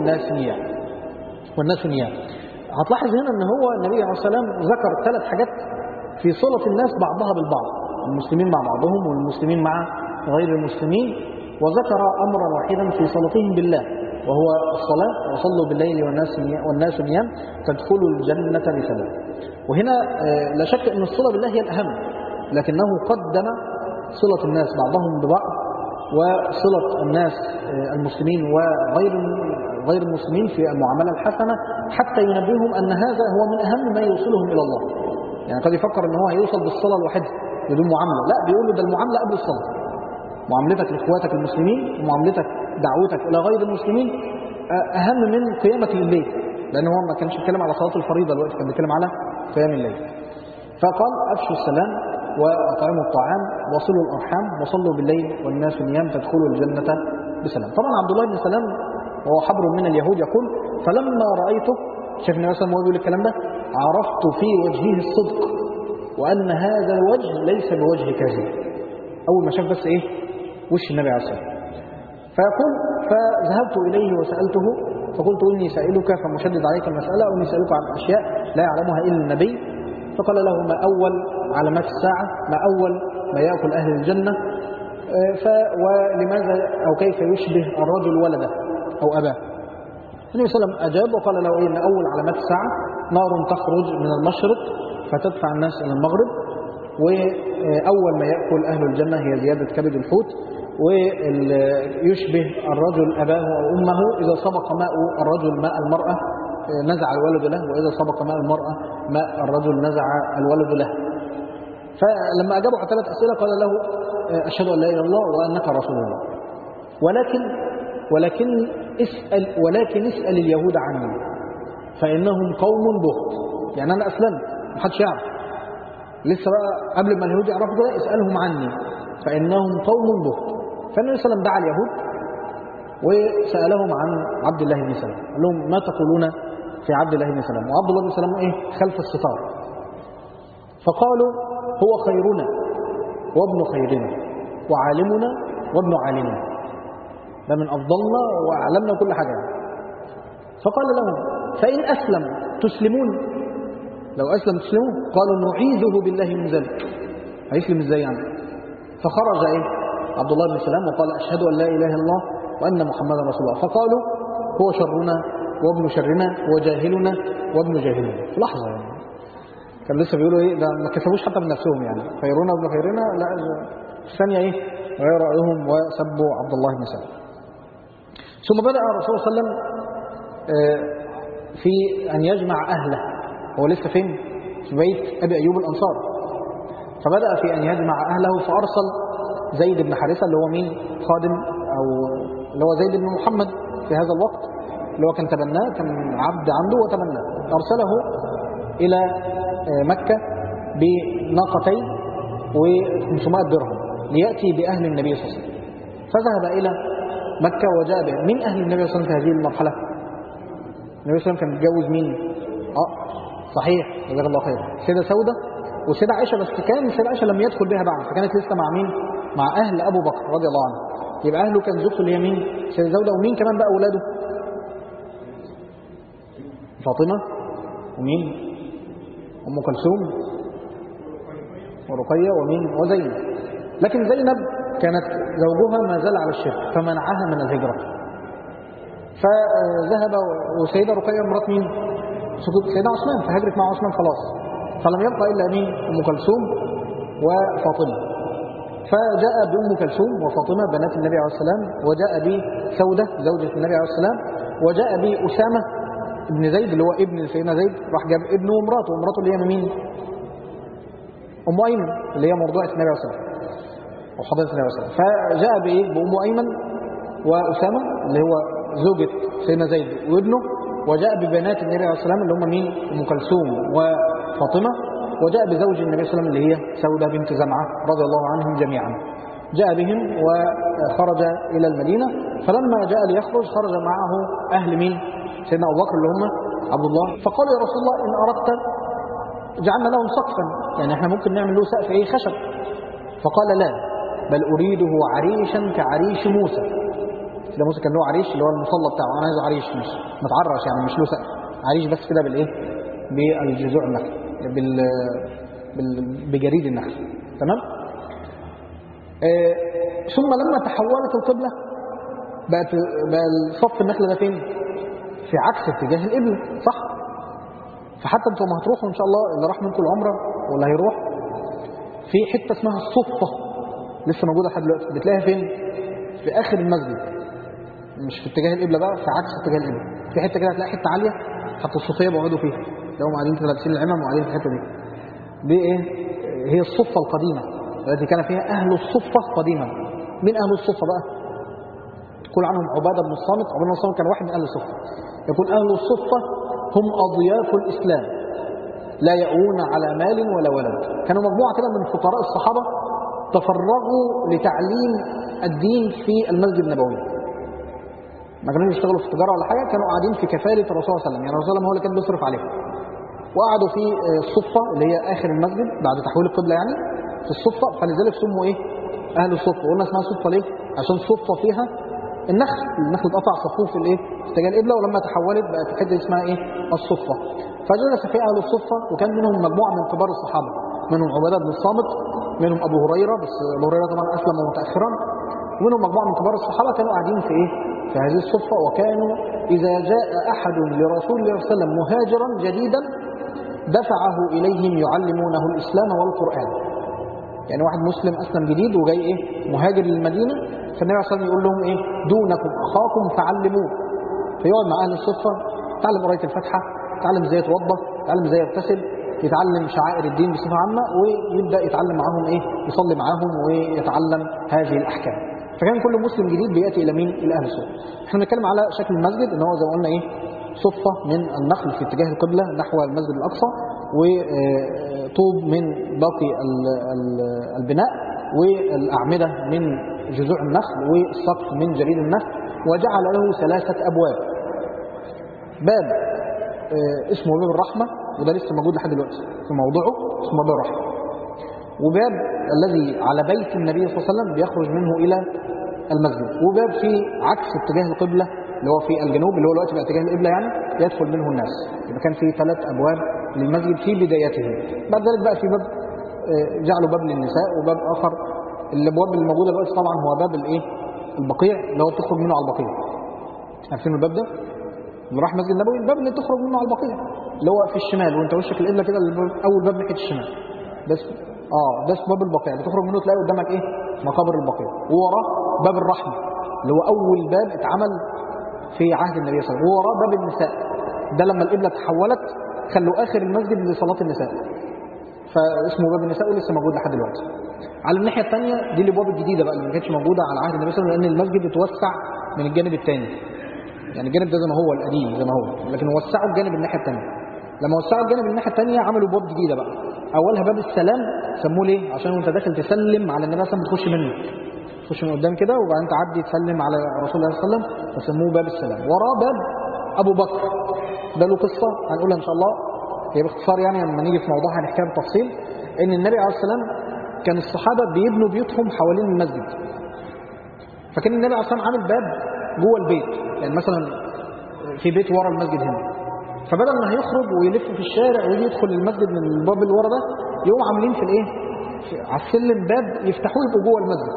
والناس نيام. هتلاحظ هنا أن هو النبي عليه الصلاة والسلام ذكر 3 حاجات في صلة الناس بعضها بالبعض، المسلمين مع بعضهم والمسلمين مع غير المسلمين، وذكر أمرا واحدا في صلتهم بالله وهو الصلاة: وصلوا بالليل والناس نيام تدخلوا الجنة بسلام. وهنا لا شك أن الصلة بالله هي الأهم، لكنه قدم صلة الناس بعضهم ببعض وصلة الناس المسلمين غير المسلمين في المعاملة الحسنة حتى ينبههم أن هذا هو من أهم ما يوصلهم إلى الله. يعني قد يفكر أن هو هيوصل بالصلاة الوحيدة بدون معاملة، لا، بيقول له ده المعاملة قبل الصلاة. معاملتك لإخواتك المسلمين ومعاملتك دعوتك إلى غير المسلمين أهم من قيامك لليل، لأن هو ما كانش بيتكلم على صلاة الفريضة دلوقتي، كان بيتكلم على قيام الليل. فقال أفشوا السلام وأطعموا الطعام وصلوا الأرحام وصلوا بالليل والناس نيام تدخلوا الجنة بسلام. طبعا عبد الله بن سلام وهو حبر من اليهود يقول فلما رأيته، شايف النبي صلى الله عليه وسلم وهو بيقول الكلام ده، عرفت في وجهه الصدق وأن هذا الوجه ليس بوجه كاذب. أول ما شاف بس إيه وش النبي عليه الصلاة والسلام. فيقول فذهبت إليه وسألته فقلت إني سائلك فمشدد عليك المسألة، أو إني سألك عن أشياء لا يعلمها إلا النبي. فقال له ما أول علامات الساعة، ما أول ما يأكل أهل الجنة، ولماذا أو كيف يشبه الرجل ولده أو أباه. النبي صلى الله عليه وسلم أجاب وقال له إن أول علامات الساعة نار تخرج من المشرق فتدفع الناس إلى المغرب، وأول ما يأكل أهل الجنة هي زيادة كبد الحوت، ويشبه الرجل أباه أو أمه، إذا سبق ماء الرجل ماء المرأة نزع الولد له، وإذا سبق ماء المرأة ماء الرجل نزع الولد له. فلما أجابوا على 3 أسئلة قال له أشهد أن لا إله إلا الله وأنك رسول الله، ولكن اسأل اليهود عني فإنهم قوم بهت. يعني أنا أسلمت محدش يعرف لسه بقى، قبل ما اليهود يعرفوا كده اسألهم عني فإنهم قوم بهت. فالنبي صلى الله عليه وسلم دعا اليهود وسألهم عن عبد الله بن سلام، قال لهم ما تقولون في عبد الله بن سلام؟ وعبد الله بن سلام إيه؟ خلف الستار. فقالوا هو خيرنا وابن خيرنا وعالمنا وابن عالمنا، ده من أفضلنا وأعلمنا كل حاجة. فقال لهم فإن أسلم تسلمون؟ لو أسلم تسلمون؟ قالوا نعيذه بالله من ذلك. هيسلم إزاي يعني؟ فخرج إيه عبد الله بن سلام وقال أشهد أن لا إله إلا الله وأن محمدا رسول الله. فقالوا هو شرنا وابن شرنا وجاهلنا وابن جاهلنا. في لحظة يعني كان لسه بيقولوا إيه ده، ما كسبوش حتى من نفسهم، يعني خيرنا وابن خيرنا، لا في ثانية إيه غير رأيهم وسبوا عبد الله بن سلام. ثم بدأ الرسول صلى الله عليه وسلم في أن يجمع أهله. هو لسه فين؟ في بيت أبي أيوب الأنصاري. فبدأ في أن يجمع أهله، فأرسل زيد بن حارثة اللي هو مين؟ خادم، أو اللي هو زيد بن محمد في هذا الوقت، اللي هو كان تبناه، كان عبد عنده وتبناه. أرسله إلى مكة بناقتين و500 درهم ليأتي بأهل النبي صلى الله عليه وسلم. فذهب إلى مكة وجاء به. من أهل النبي صلى الله عليه وسلم في هذه المرحلة؟ النبي صلى الله عليه وسلم كان متجوز مين؟ صحيح، جزاك الله خير، سيدة سودة وسيدة عائشة، بس كان سيدة عائشة لم يدخل بها بعد، فكانت لسه مع مين؟ مع أهل أبو بكر رضي الله عنه. يبقى أهله كان زوجته اللي هي مين؟ سيدة سودة. ومين كمان بقى أولاده؟ فاطمة ومين؟ أم كلثوم ورقية ومين؟ وزينب. لكن زينب كانت زوجها ما زال على الشرك فمنعها من الهجرة. فذهب، وسيدة رقية مرات مين؟ سيدنا عثمان، فهجرت مع عثمان خلاص، فلم يبقى إلا مين؟ أم كلثوم وفاطمة. فجاء بأم كلثوم وفاطمة بنات النبي عليه السلام، وجاء بسودة زوجة النبي عليه السلام، وجاء بأسامة ابن زيد اللي هو ابن سيدنا زيد، راح جاب ابنه ومراته، ومراته اللي هي مين؟ أم أيمن اللي هي مرضعة النبي عليه السلام وحضرة النبي عليه السلام. فجاء بإيه؟ بأم أيمن وأسامة اللي هو زوجة سيدنا زيد وابنه، وجاء ببنات النبي عليه السلام اللي هم مين؟ أم كلثوم وفاطمة، وجاء بزوج النبي صلى الله عليه وسلم اللي هي سودة بنت زمعة رضي الله عنهم جميعا. جاء بهم وخرج إلى المدينة. فلما جاء ليخرج خرج معه أهل مين؟ سيدنا أبو بكر اللي هم عبد الله. فقال يا رسول الله إن أردت جعلنا لهم سقفا، يعني احنا ممكن نعمل له سقف ايه؟ خشب. فقال لا، بل أريده عريشا كعريش موسى. ده موسى كان له عريش اللي هو المصلى بتاعه، انا عايزه عريش مش متعرش، يعني مش له سقف، عريش بس كده بالايه؟ بالجذوع النخل، بجريد النخل. تمام. ثم لما تحولت القبلة بقى الصف النخل ده فين؟ في عكس اتجاه القبلة، صح؟ فحتى انتوا ما هتروحوا ان شاء الله، اللي راح منكم العمره ولا هيروح، في حته اسمها الصفه لسه موجوده لحد دلوقتي، بتلاقيها فين؟ في اخر المسجد، مش في اتجاه القبله بقى، في عكس اتجاه القبله. في حته كده هتلاقي حته عاليه حتى الصوفيه بيقعدوا فيها، لو قاعدين كده لابسين العمم وقاعدين في الحته دي ايه؟ هي الصفه القديمه التي كان فيها اهل الصفه قديما. مين اهل الصفه بقى؟ يقول عنهم عباده بن الصامت. عباده بن الصامت كان واحد من اهل الصفه. يقول اهل الصفه هم اضياف الاسلام لا يأوون على مال ولا ولد. كانوا مجموعه كده من فقراء الصحابه تفرغوا لتعليم الدين في المسجد النبوي. ما كانوش يشتغلوا في التجاره ولا حاجه، كانوا قاعدين في كفاله الرسول صلى الله عليه وسلم، يعني الرسول صلى الله عليه وسلم هو اللي كان بيصرف عليهم. وقعدوا في الصفه اللي هي اخر المسجد بعد تحويل القبله، يعني في الصفه، فلذلك سموا ايه؟ اهل الصفه. وقلنا اسمها صفه ليه؟ عشان الصفه فيها النخل اتقطع صفوف الايه؟ اتجاه القبله، ولما تحولت بقت حته اسمها ايه؟ الصفه. فجلس في اهل الصفه، وكان منهم مجموعه من كبار الصحابه، منهم عباده بن الصامت، منهم ابو هريره، بس ابو هريره طبعا اسلم متاخرا، ومنهم مجموعه من كبار الصحابه كانوا قاعدين في ايه؟ في هذه الصفه. وكانوا اذا جاء احد لرسول الله صلى الله عليه وسلم مهاجرا جديدا دفعه اليهم يعلمونه الاسلام والقران. يعني واحد مسلم اسلم جديد وجاي ايه؟ مهاجر للمدينه، فالنبي عليه الصلاه والسلام يقول لهم ايه؟ دونكم اخاكم فعلموه. فيقعد مع اهل الصفه، يتعلم قرايه الفاتحه، يتعلم ازاي يتوضا، يتعلم ازاي يغتسل، يتعلم شعائر الدين بصفه عامه، ويبدا يتعلم معاهم ايه؟ يصلي معاهم ويتعلم هذه الاحكام. فكان كل مسلم جديد بياتي الى مين؟ الى اهل الصفه. احنا بنتكلم على شكل المسجد ان هو زي ما قلنا ايه؟ صفه من النخل في اتجاه القبله نحو المسجد الاقصى، وطوب من باقي البناء، والاعمده من جذوع النخل، والسقف من جريد النخل. وجعل له 3 أبواب. باب اسمه باب الرحمه، وده لسه موجود لحد دلوقتي في موضوعه، اسمه باب الرحمه. وباب الذي على بيت النبي صلى الله عليه وسلم بيخرج منه الى المسجد. وباب في عكس اتجاه القبله اللي هو في الجنوب، اللي هو دلوقتي بقى اتجاه القبله، يعني يدخل منه الناس. يبقى كان في 3 أبواب للمسجد في بدايته. بعد ذلك بقى في باب جعلوا باب للنساء، وباب اخر. الابواب اللي موجوده دلوقتي طبعا هو باب الايه؟ البقيع، اللي هو بتخرج منه على البقيع. عارفين الباب ده؟ اللي راح مسجد النبوي، الباب اللي بتخرج منه على البقيع، اللي هو في الشمال وانت وشك القبله كده، اول باب ناحيه الشمال. ده اسمه باب البقيع، بتخرج منه تلاقي قدامك ايه؟ مقابر البقيع. ووراه باب الرحمه اللي هو اول باب اتعمل في عهد النبي صلى الله عليه وسلم. ووراه باب النساء، ده لما القبله تحولت خلوا اخر المسجد لصلاه النساء، فاسمه باب النساء ولسه موجود لحد دلوقتي. على الناحيه الثانيه دي الابواب الجديده بقى اللي ما كانتش موجوده على عهد النبي صلى الله عليه وسلم، لان المسجد اتوسع من الجانب الثاني. يعني الجانب ده زي ما هو القديم زي ما هو، لكن وسعوا الجانب الناحيه الثانيه. لما وسعوا الجانب الناحيه الثانيه عملوا ابواب جديده بقى. اولها باب السلام، سموه ليه؟ عشان وانت داخل تسلم على النبي صلى الله عليه وسلم بتخش منه، تخش من قدام كده وبعدين تعدي تسلم على رسول الله صلى الله عليه وسلم، فسموه باب السلام. وراه باب ابو بكر، ده له قصه هنقولها ان شاء الله، هي باختصار يعني لما نيجي في موضوعها هنحكيها بالتفصيل. ان النبي عليه الصلاه والسلام كان الصحابه بيبنوا بيوتهم حوالين المسجد، فكان النبي عليه الصلاه والسلام عامل باب جوه البيت. يعني مثلا في بيت ورا المسجد هنا، فبدل ما هيخرج ويلف في الشارع ويجي يدخل المسجد من الباب اللي ورا ده، يقوموا عاملين في الايه؟ على السلم باب يفتحوه يبقوا جوه المسجد.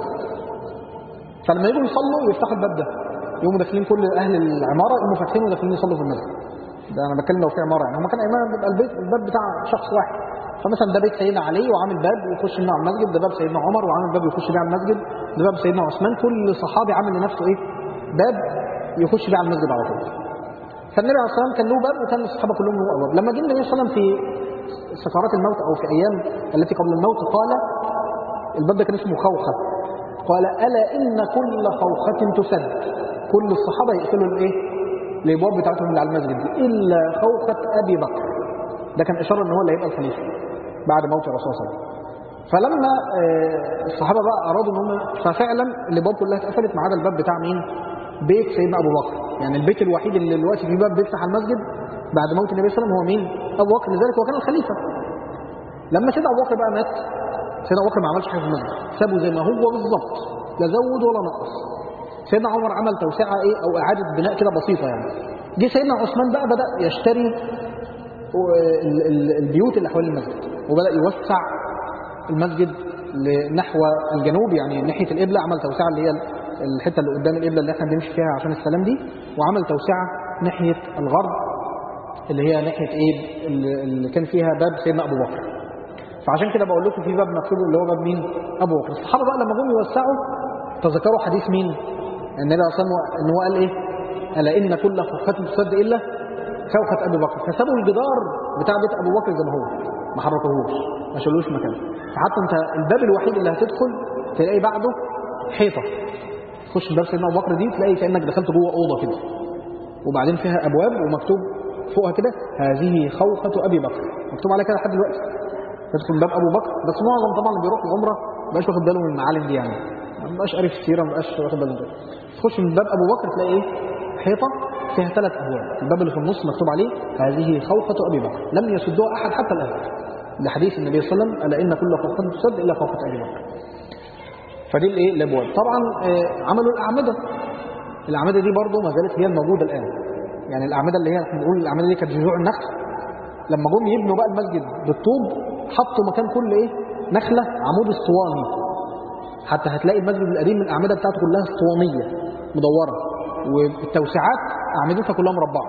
فلما يجوا يصلوا يفتحوا الباب ده، يقوموا داخلين كل اهل العماره يقوموا فاتحين وداخلين يصلوا في المسجد. ده انا بتكلم لو في عماره، يعني هم كان ايام بيبقى الباب بتاع شخص واحد. فمثلا ده بيت سيدنا علي وعامل باب يخش منه على المسجد، ده باب سيدنا عمر وعامل باب يخش بيه على المسجد، ده باب سيدنا عثمان. كل صحابي عامل لنفسه ايه؟ باب يخش بيه على المسجد على طول. فالنبي عليه الصلاه والسلام كان له باب، وكان الصحابه كلهم له ابواب. لما جه النبي صلى الله عليه وسلم في سكرات الموت او في ايام التي قبل الموت، قال الباب ده كان اسمه خوخه، قال الا ان كل خوخه تسد. كل الصحابه يقفلوا الايه؟ الابواب بتاعتهم اللي على المسجد الا خوخه ابي بكر. ده كان اشاره ان هو اللي هيبقى الخليفه بعد موت الرسول صلى الله عليه وسلم. فلما الصحابه بقى ارادوا ان هم، ففعلا الابواب كلها اتقفلت ما عدا الباب بتاع مين؟ بيت سيدنا ابو بكر. يعني البيت الوحيد اللي دلوقتي فيه باب بيفتح على المسجد بعد موت النبي صلى الله عليه وسلم هو مين؟ ابو بكر، لذلك هو كان الخليفه. لما سيدنا ابو بكر بقى مات، سيدنا ابو بكر ما عملش حاجه في المسجد، سابه زي ما هو بالظبط، لا زود ولا نقص. سيدنا عمر عمل توسعه ايه او اعاده بناء كده بسيطه يعني. جه سيدنا عثمان بقى بدا يشتري البيوت اللي حوالين المسجد، وبدا يوسع المسجد نحو الجنوب، يعني ناحيه القبله. عمل توسعه اللي هي الحته اللي قدام القبله اللي احنا بنمشي فيها عشان السلام دي، وعمل توسعه ناحيه الغرب اللي هي ناحيه ايه؟ اللي كان فيها باب سيدنا ابو بكر. فعشان كده بقول لكم في باب مكتوب اللي هو باب مين؟ ابو بكر. الصحابه بقى لما جم يوسعوا تذكروا حديث مين؟ النبي عليه الصلاة والسلام إن هو قال إيه؟ ألا إن كل خوخة تسد إلا خوخة أبي بكر، فسابوا الجدار بتاع بيت أبو بكر زي ما هو، ما حركوهوش، ما شالوش مكانه. فحتى أنت الباب الوحيد اللي هتدخل تلاقي بعده حيطة، تخش من باب سيدنا أبو بكر دي تلاقي كأنك دخلت جوه أوضة كده، وبعدين فيها أبواب ومكتوب فوقها كده هذه خوخة أبي بكر، مكتوب عليها كده لحد دلوقتي. تدخل باب أبو بكر، بس معظم طبعا اللي بيروح العمرة ما بقاش واخد باله من المعالم دي، يعني ما بقاش قاري في السيرة، ما بقاش واخد باله من ده. تخش من باب أبو بكر تلاقي إيه؟ حيطة فيها 3 أبواب، الباب اللي في النص مكتوب عليه هذه خوخة أبي بكر، لم يسدها أحد حتى الآن، لحديث النبي صلى الله عليه وسلم ألا إن كل خوخة تسد إلا خوخة أبي بكر. فدي الإيه؟ الأبواب. طبعا عملوا الأعمدة دي برضو ما زالت هي الموجودة الآن، يعني الأعمدة اللي هي احنا بنقول الأعمدة دي كانت جذوع النخل، لما جم يبنوا بقى المسجد بالطوب حطوا مكان كل إيه؟ نخلة عمود اسطواني، حتى هتلاقي المسجد القديم الأعمدة بتاعته كلها اسطوانية مدورة، والتوسعات أعمدتها كلها مربعة.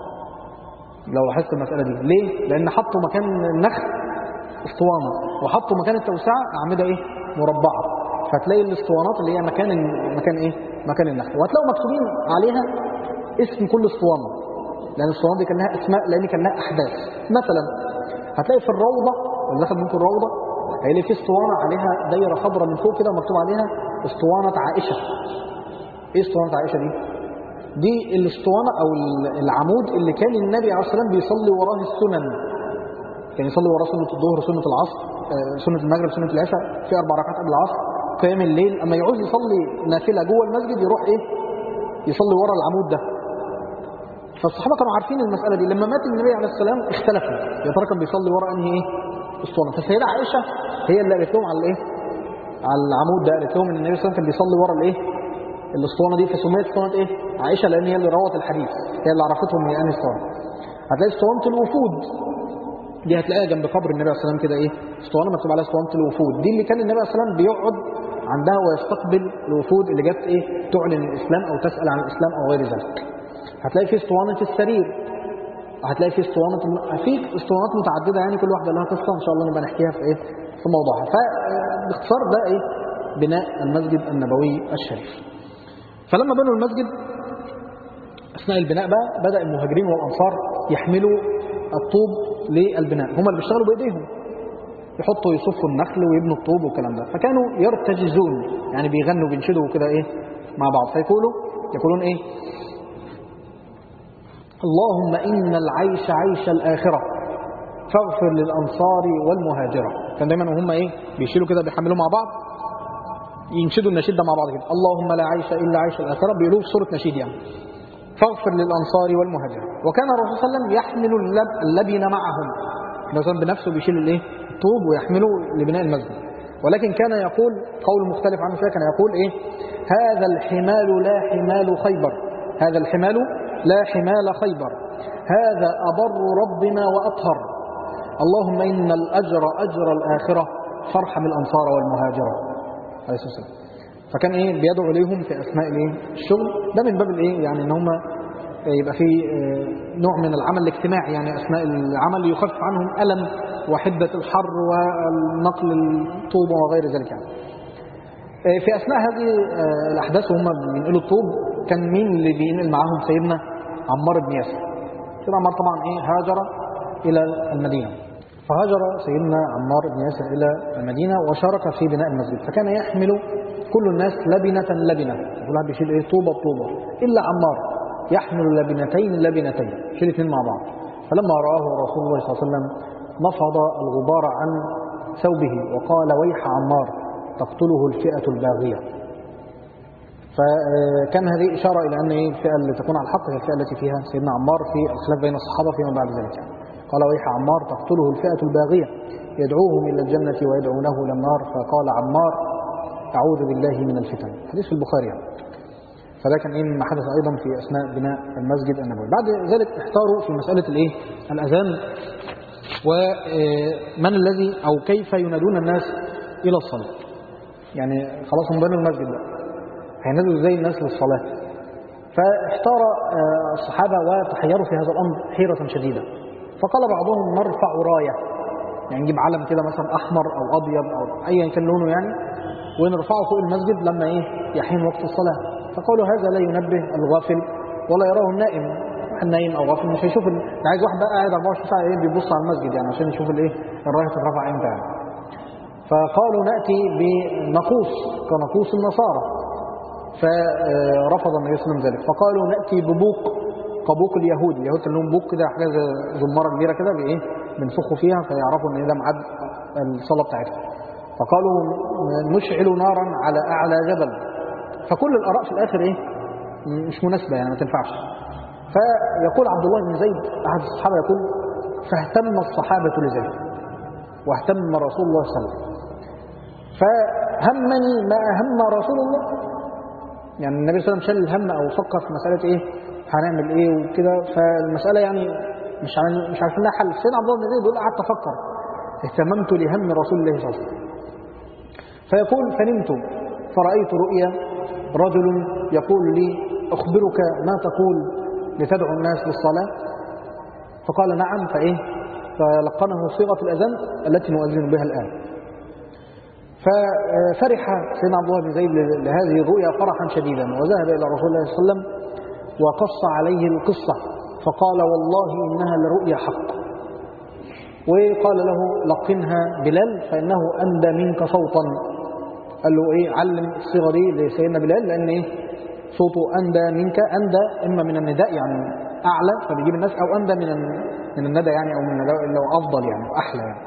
لو لاحظت المسألة دي ليه؟ لأن حطوا مكان النخل اسطوانة، وحطوا مكان التوسعة أعمدة إيه؟ مربعة، فتلاقي الاسطوانات اللي هي مكان إيه؟ مكان النخل، وهتلاقوا مكتوبين عليها اسم كل اسطوانة، لأن الاسطوانات دي كان لها أسماء لأن كان لها أحداث. مثلا هتلاقي في الروضة اللي دخل منكم الروضة هيلاقي في اسطوانة عليها دايرة خضراء من فوق كده ومكتوب عليها اسطوانة عائشة. ايه اسطوانة عائشة دي؟ دي الاسطوانة او العمود اللي كان النبي عليه الصلاة والسلام بيصلي وراه السنن، كان يصلي وراه سنة الظهر وسنة العصر، سنة المغرب سنة العشاء، في 4 ركعات قبل العصر، قيام الليل. اما يعوز يصلي نافلة جوه المسجد يروح ايه؟ يصلي ورا العمود ده. فالصحابة كانوا عارفين المسألة دي، لما مات النبي عليه السلام اختلفوا يا ترى كان بيصلي ورا انهي ايه؟ اسطوانة. فالسيدة عائشة هي اللي قالت لهم على الايه؟ على العمود ده، قالت لهم ان النبي صلى الله عليه وسلم كان بيصلي ورا الايه؟ الاسطوانة دي، فسميت اسطوانة ايه؟ عائشة، لان هي اللي روت الحديث، هي اللي عرفتهم هي انهي اسطوانة. هتلاقي اسطوانة الوفود دي هتلاقيها جنب قبر النبي عليه الصلاة والسلام كده ايه؟ اسطوانة مكتوب عليها اسطوانة الوفود، دي اللي كان النبي عليه الصلاة والسلام بيقعد عندها ويستقبل الوفود اللي جت ايه؟ تعلن الاسلام او تسأل عن الاسلام او غير ذلك. هتلاقي في اسطوانة السرير، هتلاقي في اسطوانات متعددة، يعني كل واحدة لها قصة ان شاء الله نبقى نحكيها في ايه؟ في موضوعها. فباختصار ده ايه؟ بناء المسجد النبوي الشريف. فلما بنوا المسجد اثناء البناء بقى بدأ المهاجرين والانصار يحملوا الطوب للبناء، هم اللي بيشتغلوا بايديهم، يحطوا يصفوا النخل ويبنوا الطوب والكلام ده. فكانوا يرتجزون، يعني بيغنوا بينشدوا كده ايه مع بعض، يقولون ايه؟ اللهم إن العيش عيش الآخرة فاغفر للأنصار والمهاجرة. كان دايما وهم ايه بيشيلوا كده بيحملوا مع بعض ينشدوا النشيد ده مع بعض كده، اللهم لا عيش إلا عيش الآخرة، بيقولوا في سورة نشيد يعني فاغفر للأنصار والمهاجرة. وكان الرسول صلى الله عليه وسلم يحمل اللبن معهم، مثلا بنفسه بيشيل الايه الطوب ويحمله لبناء المسجد. ولكن كان يقول قول مختلف عنه شويه، كان يقول ايه؟ هذا الحمال لا حمال خيبر، هذا الحمال لا حمال خيبر، هذا أبر ربنا وأطهر، اللهم إن الأجر أجر الآخرة فارحم الأنصار والمهاجرة عليه الصلاة والسلام. فكان ايه بيدعو ليهم في أثناء الايه الشغل ده، من باب الايه يعني ان هم يبقى في نوع من العمل الاجتماعي، يعني أثناء العمل يخفف عنهم ألم وحدة الحر ونقل الطوب وغير ذلك. يعني في أثناء هذه الأحداث وهم بينقلوا الطوب كان مين اللي بينقل معاهم؟ سيدنا عمار بن ياسر. سيدنا عمار طبعا ايه هاجر إلى المدينة، فهاجر سيدنا عمار بن ياسر إلى المدينة وشارك في بناء المسجد. فكان يحمل كل الناس لبنة كل واحد بيشيل ايه طوبة إلا عمار يحمل لبنتين شيل 2 مع بعض. فلما رآه رسول الله صلى الله عليه وسلم نفض الغبار عن ثوبه وقال ويح عمار تقتله الفئة الباغية. فكان هذه إشارة إلى أن الفئة اللي تكون على الحق هي الفئة التي فيها سيدنا عمار في الخلاف بين الصحابة فيما بعد ذلك. يعني قال ويح عمار تقتله الفئة الباغية يدعوهم إلى الجنة ويدعونه إلى النار، فقال عمار أعوذ بالله من الفتن. حديث في البخاري يعني. فده كان ما حدث أيضا في أثناء بناء المسجد النبوي. بعد ذلك احتاروا في مسألة الأذان، ومن الذي أو كيف ينادون الناس إلى الصلاة. يعني خلاص هم بنوا المسجد بقى، هينادوا ازاي الناس للصلاة؟ فاحتار الصحابة وتحيروا في هذا الأمر حيرة شديدة. فقال بعضهم نرفع راية، يعني نجيب علم كده مثلا أحمر أو أبيض أو أيا كان لونه يعني، ونرفعه فوق المسجد لما يحين وقت الصلاة. فقالوا هذا لا ينبه الغافل ولا يراه النائم. النايم او غافل مش هيشوف عايز واحد بقى قاعد 24 ساعه ايه بيبص على المسجد يعني عشان يشوف الايه الرايه تترفع امتى يعني. فقالوا ناتي بناقوس كناقوس النصارى، فرفض النبي صلى الله عليه وسلم ذلك. فقالوا ناتي ببوق كبوق اليهود كان لهم بوق كده حاجه زي زماره كبيره كده بايه بنفخوا فيها فيعرفوا ان ده ميعاد الصلاه بتاعتهم. فقالوا نشعل نارا على اعلى جبل. فكل الاراء في الاخر ايه مش مناسبه يعني ما تنفعش. فيقول عبد الله بن زيد احد الصحابه يقول فاهتم الصحابه لذلك واهتم رسول الله صلى الله عليه وسلم فهمني ما اهم رسول الله. يعني النبي صلى الله عليه وسلم شال الهم او فكر في مساله ايه هنعمل ايه وكده. فالمساله يعني مش عارفين لها حل. سيدنا عبد الله بن زيد بيقول قعدت افكر اهتممت لهم رسول الله صلى الله عليه وسلم. فيقول فنمت فرأيت رؤيا رجل يقول لي أخبرك ما تقول لتدعو الناس للصلاة. فقال نعم. فلقنه صيغة الأذان التي نؤذن بها الآن. ففرح سيدنا عبد الله بن زيد لهذه الرؤيا فرحا شديدا وذهب إلى رسول الله صلى الله عليه وسلم وقص عليه القصة فقال والله إنها لرؤيا حق. وقال له لقنها بلال فإنه أندى منك صوتا. قال له علم الصيغة دي لسيدنا بلال لأن صوته أندى منك. أندى إما من النداء يعني أعلى فبيجيب الناس أو أندى من الندى يعني أو من النداء اللي هو أفضل يعني أحلى يعني.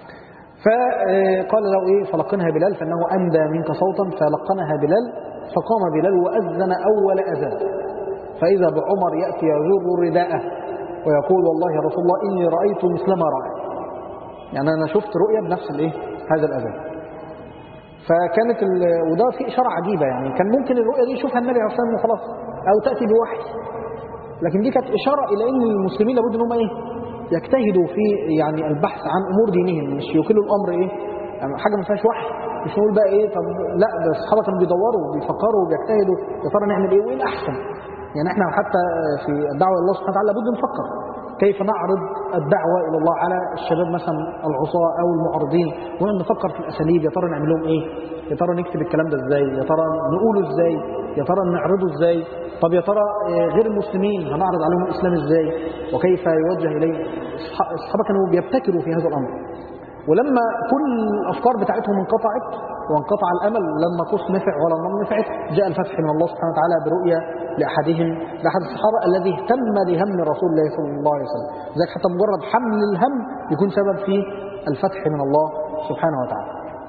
فقال له فلقنها بلال فإنه أندى منك صوتا. فلقنها بلال فقام بلال وأذن أول أذان فإذا بعمر يأتي يجر رداءه ويقول والله يا رسول الله إني رأيت مثل ما رأيت. يعني أنا شفت رؤيا بنفس هذا الأذان. فكانت وده في إشارة عجيبة يعني كان ممكن الرؤيا دي يشوفها النبي عليه الصلاة والسلام وخلاص أو تأتي بوحي. لكن دي كانت إشارة إلى أن المسلمين لابد أنهم يجتهدوا في يعني البحث عن أمور دينهم مش يوكلوا الأمر يعني حاجة ما فيهاش وحي. مش نقول بقى طب لا ده الصحابة كانوا بيدوروا وبيفكروا وبيجتهدوا يا ترى نعمل وإيه الأحسن. يعني احنا حتى في الدعوة إلى الله سبحانه وتعالى لابد نفكر كيف نعرض الدعوة إلى الله على الشباب مثلا العصاة أو المعارضين ونفكر في الأساليب. يا ترى نعمل لهم يا ترى نكتب الكلام ده ازاي، يا ترى نقوله ازاي، يا ترى نعرضه ازاي. طب يا ترى غير المسلمين هنعرض عليهم الإسلام ازاي وكيف يوجه إليه. الصحابة كانوا بيبتكروا في هذا الأمر. ولما كل الأفكار بتاعتهم انقطعت وانقطع الأمل لما قص نفع ولا النار نفعت جاء الفتح من الله سبحانه وتعالى برؤيا لأحد الصحابة الذي اهتم لهم رسول الله صلى الله عليه وسلم. ذلك حتى مجرد حمل الهم يكون سبب في الفتح من الله سبحانه وتعالى.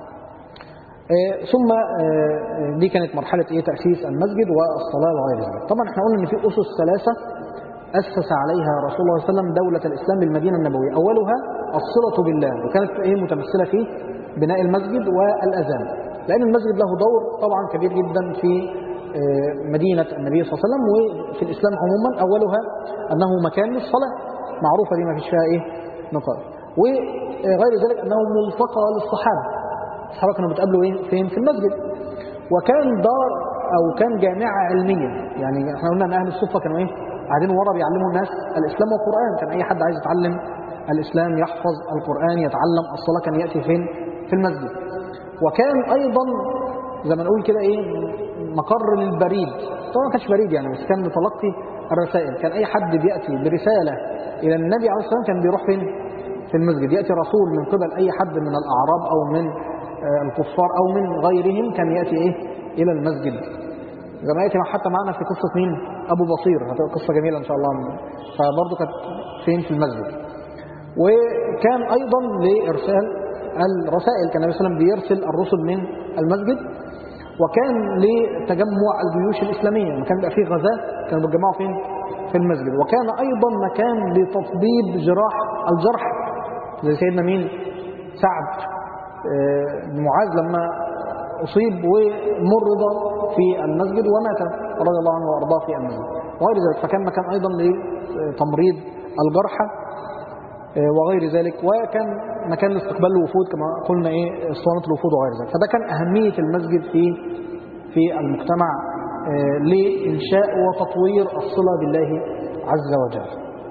ثم دي كانت مرحلة تأسيس المسجد والصلاة وغير ذلك. طبعا احنا قلنا ان في أسس ثلاثة أسس عليها رسول الله صلى الله عليه وسلم دولة الإسلام بالمدينة النبوية. أولها الصلة بالله وكانت متمثلة في بناء المسجد والأذان. لأن المسجد له دور طبعا كبير جدا في مدينة النبي صلى الله عليه وسلم وفي الإسلام عموما. أولها أنه مكان للصلاة معروفة دي ما فيش فيها نقاش. وغير ذلك أنه ملتقى للصحابة. الصحابة كانوا بيتقابلوا فين؟ في المسجد. وكان دار أو كان جامعة علمية. يعني احنا قلنا أن أهل الصفة كانوا قاعدين ورا بيعلموا الناس الإسلام والقرآن. كان أي حد عايز يتعلم الإسلام يحفظ القرآن يتعلم الصلاة كان يأتي فين؟ في المسجد. وكان أيضا زي ما نقول كده مقر للبريد. طبعا ما كانش بريد يعني بس كان لتلقي الرسائل. كان أي حد بيأتي برسالة إلى النبي عليه الصلاة والسلام كان بيروح فين؟ في المسجد. يأتي رسول من قبل أي حد من الأعراب أو من الكفار أو من غيرهم كان يأتي إلى المسجد. زي ما يأتي حتى معنا في قصة مين؟ أبو بصير. هتبقى قصة جميلة إن شاء الله. فبرضه كانت فين؟ في المسجد. وكان أيضا لإرسال الرسائل. كان النبي صلى الله عليه وسلم بيرسل الرسل من المسجد. وكان لتجمع الجيوش الإسلامية. كان بقى فيه غزاة كانوا بيتجمعوا فين؟ في المسجد. وكان أيضا مكان لتطبيب جراح الجرح زي سيدنا مين؟ سعد بن معاذ لما أصيب ومرض في المسجد ومات رضي الله عنه وأرضاه في المسجد وغير ذلك. فكان مكان أيضا لتمريض الجرحى وغير ذلك. وكان مكان لاستقبال الوفود كما قلنا اسطوانة الوفود وغير ذلك. فده كان أهمية المسجد في المجتمع لإنشاء وتطوير الصلة بالله عز وجل.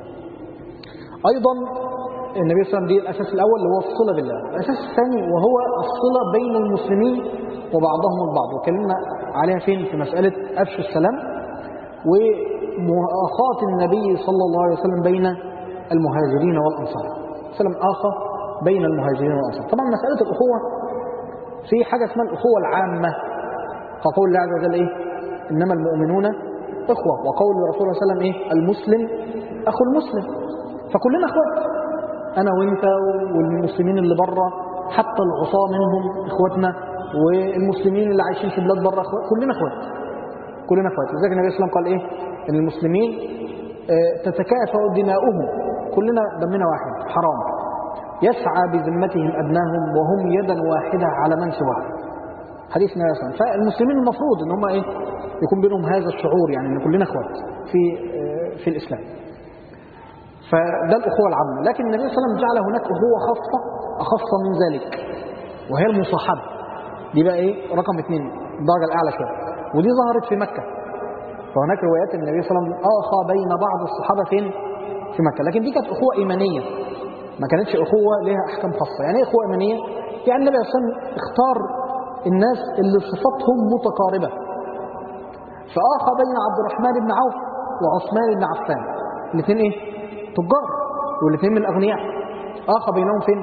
أيضا النبي صلى الله عليه وسلم دي الأساس الأول اللي هو الصلة بالله. الأساس الثاني وهو الصلة بين المسلمين وبعضهم البعض. وكلمنا عليها فين؟ في مسألة أفش السلام ومؤاخاة النبي صلى الله عليه وسلم بين المهاجرين والأنصار. سلم آخى بين المهاجرين والأنصار. طبعا مسألة الأخوة في حاجة اسمها الأخوة العامة، فقول الله عز وجل إيه؟ إنما المؤمنون إخوة، وقول رسول الله صلى الله عليه وسلم إيه؟ المسلم أخو المسلم. فكلنا إخوات، أنا وإنت والمسلمين اللي بره، حتى العصاة منهم إخواتنا، والمسلمين اللي عايشين في بلاد بره كلنا إخوات، كلنا إخوات. لذلك النبي صلى الله عليه وسلم قال إيه؟ إن المسلمين تتكافأ دماؤهم، كلنا دمنا واحد حرام، يسعى بذمتهم أبناهم وهم يدا واحدة على من سواهم. حديث النبي صلى الله عليه وسلم. فالمسلمين المفروض إن هم إيه؟ يكون بينهم هذا الشعور، يعني إن كلنا إخوات في الإسلام. فده الأخوة العامة. لكن النبي صلى الله عليه وسلم جعل هناك أخوة خاصة أخص من ذلك، وهي المصاحبة. دي بقى إيه؟ رقم 2، الدرجة الأعلى شوية، ودي ظهرت في مكة. فهناك روايات ان النبي صلى الله عليه وسلم آخى بين بعض الصحابة فين؟ في مكة. لكن دي كانت أخوة إيمانية، ما كانتش أخوة لها أحكام خاصة. يعني إيه أخوة إيمانية؟ يعني النبي صلى الله عليه وسلم اختار الناس اللي صفاتهم متقاربة، فآخى بين عبد الرحمن بن عوف وعثمان بن عفان، الاثنين إيه؟ تجار، والاثنين من الأغنياء. آخى بينهم فين؟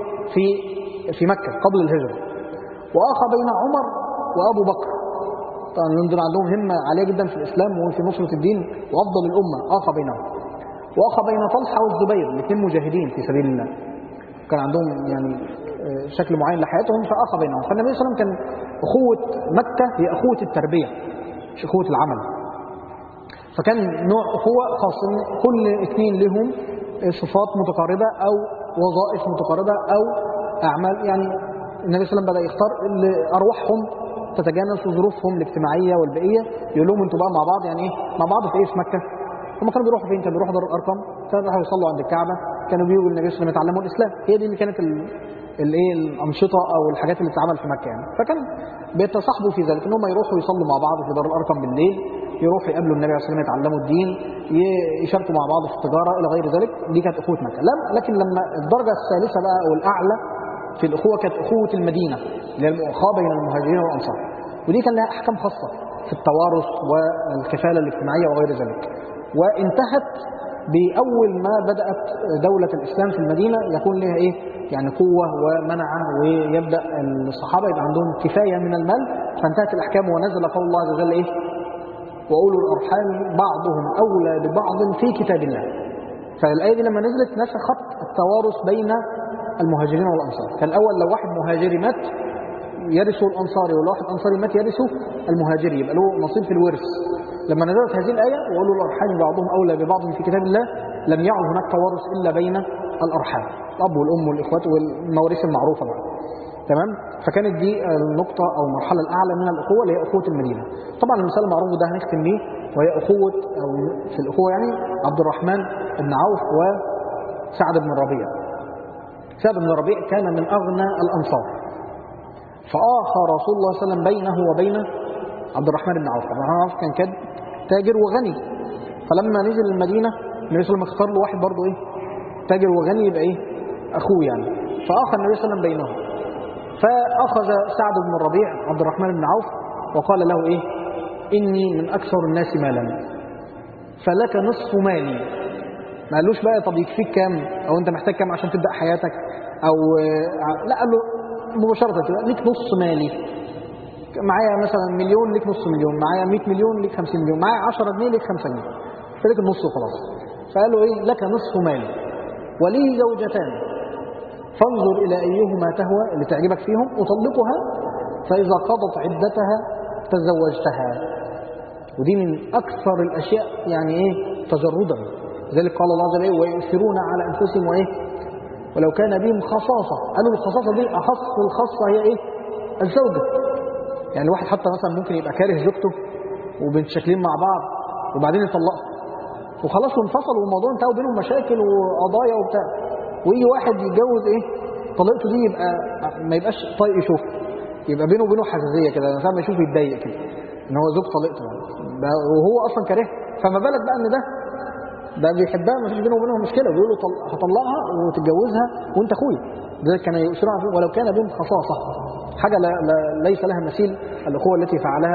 في مكة قبل الهجرة. وآخى بين عمر وأبو بكر، طبعا دول عندهم همة عالية جدا في الإسلام وفي نصرة الدين وأفضل الأمة، آخى بينهم. وآخى بين طلحة والزبير، الاثنين مجاهدين في سبيل الله، كان عندهم يعني شكل معين لحياتهم، فآخى بينهم. فالنبي صلى الله عليه وسلم كان أخوة مكة هي أخوة التربية مش أخوة العمل. فكان نوع أخوة خاص، كل اثنين لهم صفات متقاربة أو وظائف متقاربة أو أعمال. يعني النبي صلى الله عليه وسلم بدأ يختار اللي أرواحهم تتجانس ظروفهم الاجتماعية والبيئية، يقول لهم انتوا بقى مع بعض. يعني ايه مع بعض في ايه؟ في مكة. هم كانوا بيروحوا فين؟ كانوا بيروحوا دار الأرقم، كانوا بيروحوا يصلوا عند الكعبة، كانوا بيجوا النبي صلى الله عليه وسلم يتعلموا الإسلام. هي دي اللي كانت الايه الأنشطة أو الحاجات اللي بتتعمل في مكة يعني. فكان بيتصاحبوا في ذلك ان هم يروحوا يصلوا مع بعض في دار الأرقم بالليل، يروحوا يقابلوا النبي صلى الله عليه وسلم يتعلموا الدين، يشاركوا مع بعض في التجارة إلى غير ذلك. دي كانت أخوة مكة. لكن لما الدرجة الثالثة بقى أو الأعلى في الأخوة كانت أخوة المدينة، اللي هي المؤاخاة بين المهاجرين والأنصار. ودي كان لها أحكام خاصة في التوارث والكفالة الاجتماعية وغير ذلك. وانتهت بأول ما بدأت دولة الإسلام في المدينة يكون لها إيه؟ يعني قوة ومنعة، ويبدأ الصحابة يبقى عندهم كفاية من المال، فانتهت الأحكام ونزل قول الله عز وجل إيه؟ وأولو الأرحام بعضهم أولى ببعض في كتاب الله. فالآية دي لما نزلت نسخت التوارث بين المهاجرين والأنصار. كان الأول لو واحد مهاجري مات يرثه الأنصاري، ولو واحد أنصاري مات يرثه المهاجري، يبقى له نصيب في الورث. لما نزلت هذه الآية وأولو الأرحام بعضهم أولى ببعض في كتاب الله، لم يعد هناك توارث إلا بين الأرحام، الأب والأم والإخوات والمواريث المعروفة بقى. تمام؟ فكانت دي النقطة أو المرحلة الأعلى من الأخوة اللي هي أخوة المدينة. طبعا المثال المعروف ده هنختم بيه، وهي أخوة أو في الأخوة يعني عبد الرحمن بن عوف وسعد بن الربيع. سعد بن الربيع كان من أغنى الأنصار، فآخى رسول الله صلى الله عليه وسلم بينه وبين عبد الرحمن بن عوف. عبد الرحمن بن عوف كان تاجر وغني، فلما نزل المدينة النبي صلى الله عليه وسلم اختار له واحد برضه ايه؟ تاجر وغني، يبقى ايه؟ أخوه يعني. فآخى النبي صلى الله عليه وسلم بينهم، فأخذ سعد بن الربيع عبد الرحمن بن عوف وقال له ايه؟ إني من أكثر الناس مالا فلك نصف مالي. ما قالوش بقى طب يكفيك كام، أو أنت محتاج كام عشان تبدأ حياتك، أو لا، قال له مباشرة كده ليك نص مالي. معايا مثلا مليون ليك نص مليون، معايا 100 مليون ليك 50 مليون، معايا 10 جنيه ليك 5 جنيه، فليك النص وخلاص. فقال له ايه؟ لك نصف مالي ولي زوجتان فانظر إلى أيهما تهوى، اللي تعجبك فيهم أطلقها، فإذا قضت عدتها تزوجتها. ودي من أكثر الأشياء يعني إيه؟ تجردا. ذلك قال الله عز وجل ويؤثرون على أنفسهم وإيه؟ ولو كان بهم خصاصة. قالوا الخصاصة دي أخص الخاصة هي إيه؟ الزوجة. يعني الواحد حتى مثلا ممكن يبقى كاره زوجته وبنتشكلين مع بعض وبعدين يطلقها وخلاص وانفصلوا والموضوع انتهى وبينهم مشاكل وقضايا وبتاع، ويجي واحد يتجوز ايه؟ طلقته دي يبقى ما يبقاش طايق يشوفه، يبقى بينه وبينه حساسيه كده، لما ما يشوفه يتضايق كده ان هو زوج طلقته وهو اصلا كاره. فما بالك بقى ان ده بيحبها ما فيش بينه وبينهم مشكله، بيقول له هطلقها وتتجوزها وانت اخويا. ده كان يؤثر ولو كان بهم خصاصه، حاجه ليس لها مثيل الاخوه التي فعلها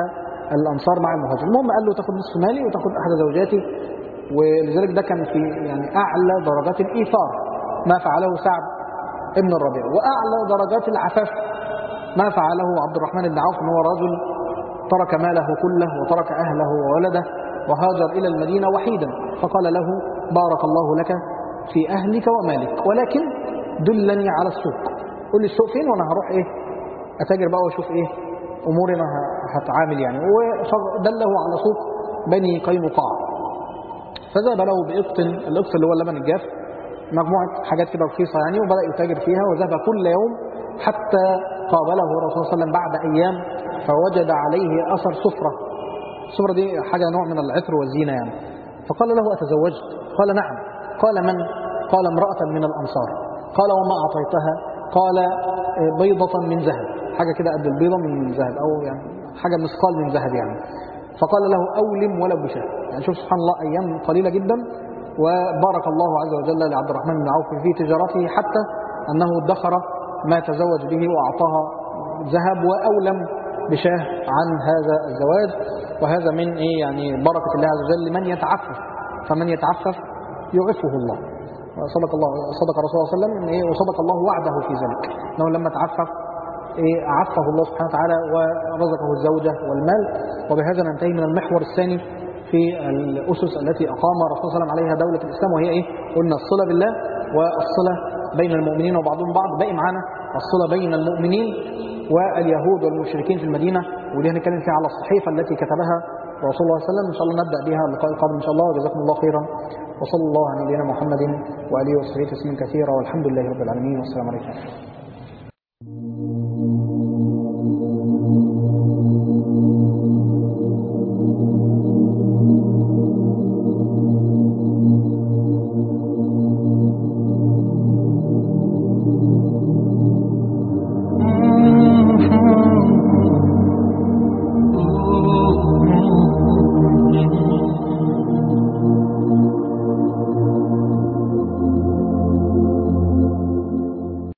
الأنصار مع المهاجر. المهم قال له تاخد نصف مالي وتاخد أحد زوجاتي، ولذلك ده كان في يعني أعلى درجات الإيثار ما فعله سعد ابن الربيع، وأعلى درجات العفاف ما فعله عبد الرحمن بن عوف، أنه رجل ترك ماله كله وترك أهله وولده وهاجر إلى المدينة وحيدا، فقال له بارك الله لك في أهلك ومالك، ولكن دلني على السوق، قل لي السوق فين وأنا هروح إيه أتاجر بقى وأشوف إيه أمورنا هتعامل يعني. ودله على سوق بني قينقاع، فذهب له بإقط، الإقط اللي هو اللبن الجاف، مجموعة حاجات كده رخيصة يعني، وبدأ يتاجر فيها، وذهب كل يوم حتى قابله الرسول صلى الله عليه وسلم بعد أيام فوجد عليه أثر صفرة. الصفرة دي حاجة نوع من العطر والزينة يعني. فقال له أتزوجت؟ قال نعم. قال من؟ قال امرأة من الأنصار. قال وما أعطيتها؟ قال بيضة من ذهب، حاجة كده قد البيضة من ذهب، أو يعني حاجة مثقال من ذهب يعني. فقال له أولم ولو بشاه. يعني شوف سبحان الله، أيام قليلة جدا وبارك الله عز وجل لعبد الرحمن بن عوف في تجارته، حتى أنه ادخر ما تزوج به وأعطاها ذهب وأولم بشاه عن هذا الزواج. وهذا من إيه يعني بركة الله عز وجل لمن يتعفف، فمن يتعفف يعفه الله. صدق الله، صدق رسول الله صلى الله عليه وسلم إيه، وصدق الله وعده في ذلك، أنه لما تعفف إيه عفه الله سبحانه وتعالى ورزقه الزوجة والمال. وبهذا ننتهي من المحور الثاني في الأسس التي أقام الرسول صلى الله عليه وسلم عليها دولة الإسلام، وهي إيه؟ قلنا الصلة بالله والصلة بين المؤمنين وبعضهم بعض. باقي معانا الصلة بين المؤمنين واليهود والمشركين في المدينة، ودي هنتكلم فيها على الصحيفة التي كتبها رسول الله صلى الله عليه وسلم. إن شاء الله نبدأ بها اللقاء القادم إن شاء الله، وجزاكم الله خيرا، وصلى الله على نبينا محمد وآله وصحبه تسليما كثيرا، والحمد لله رب العالمين، والسلام عليكم.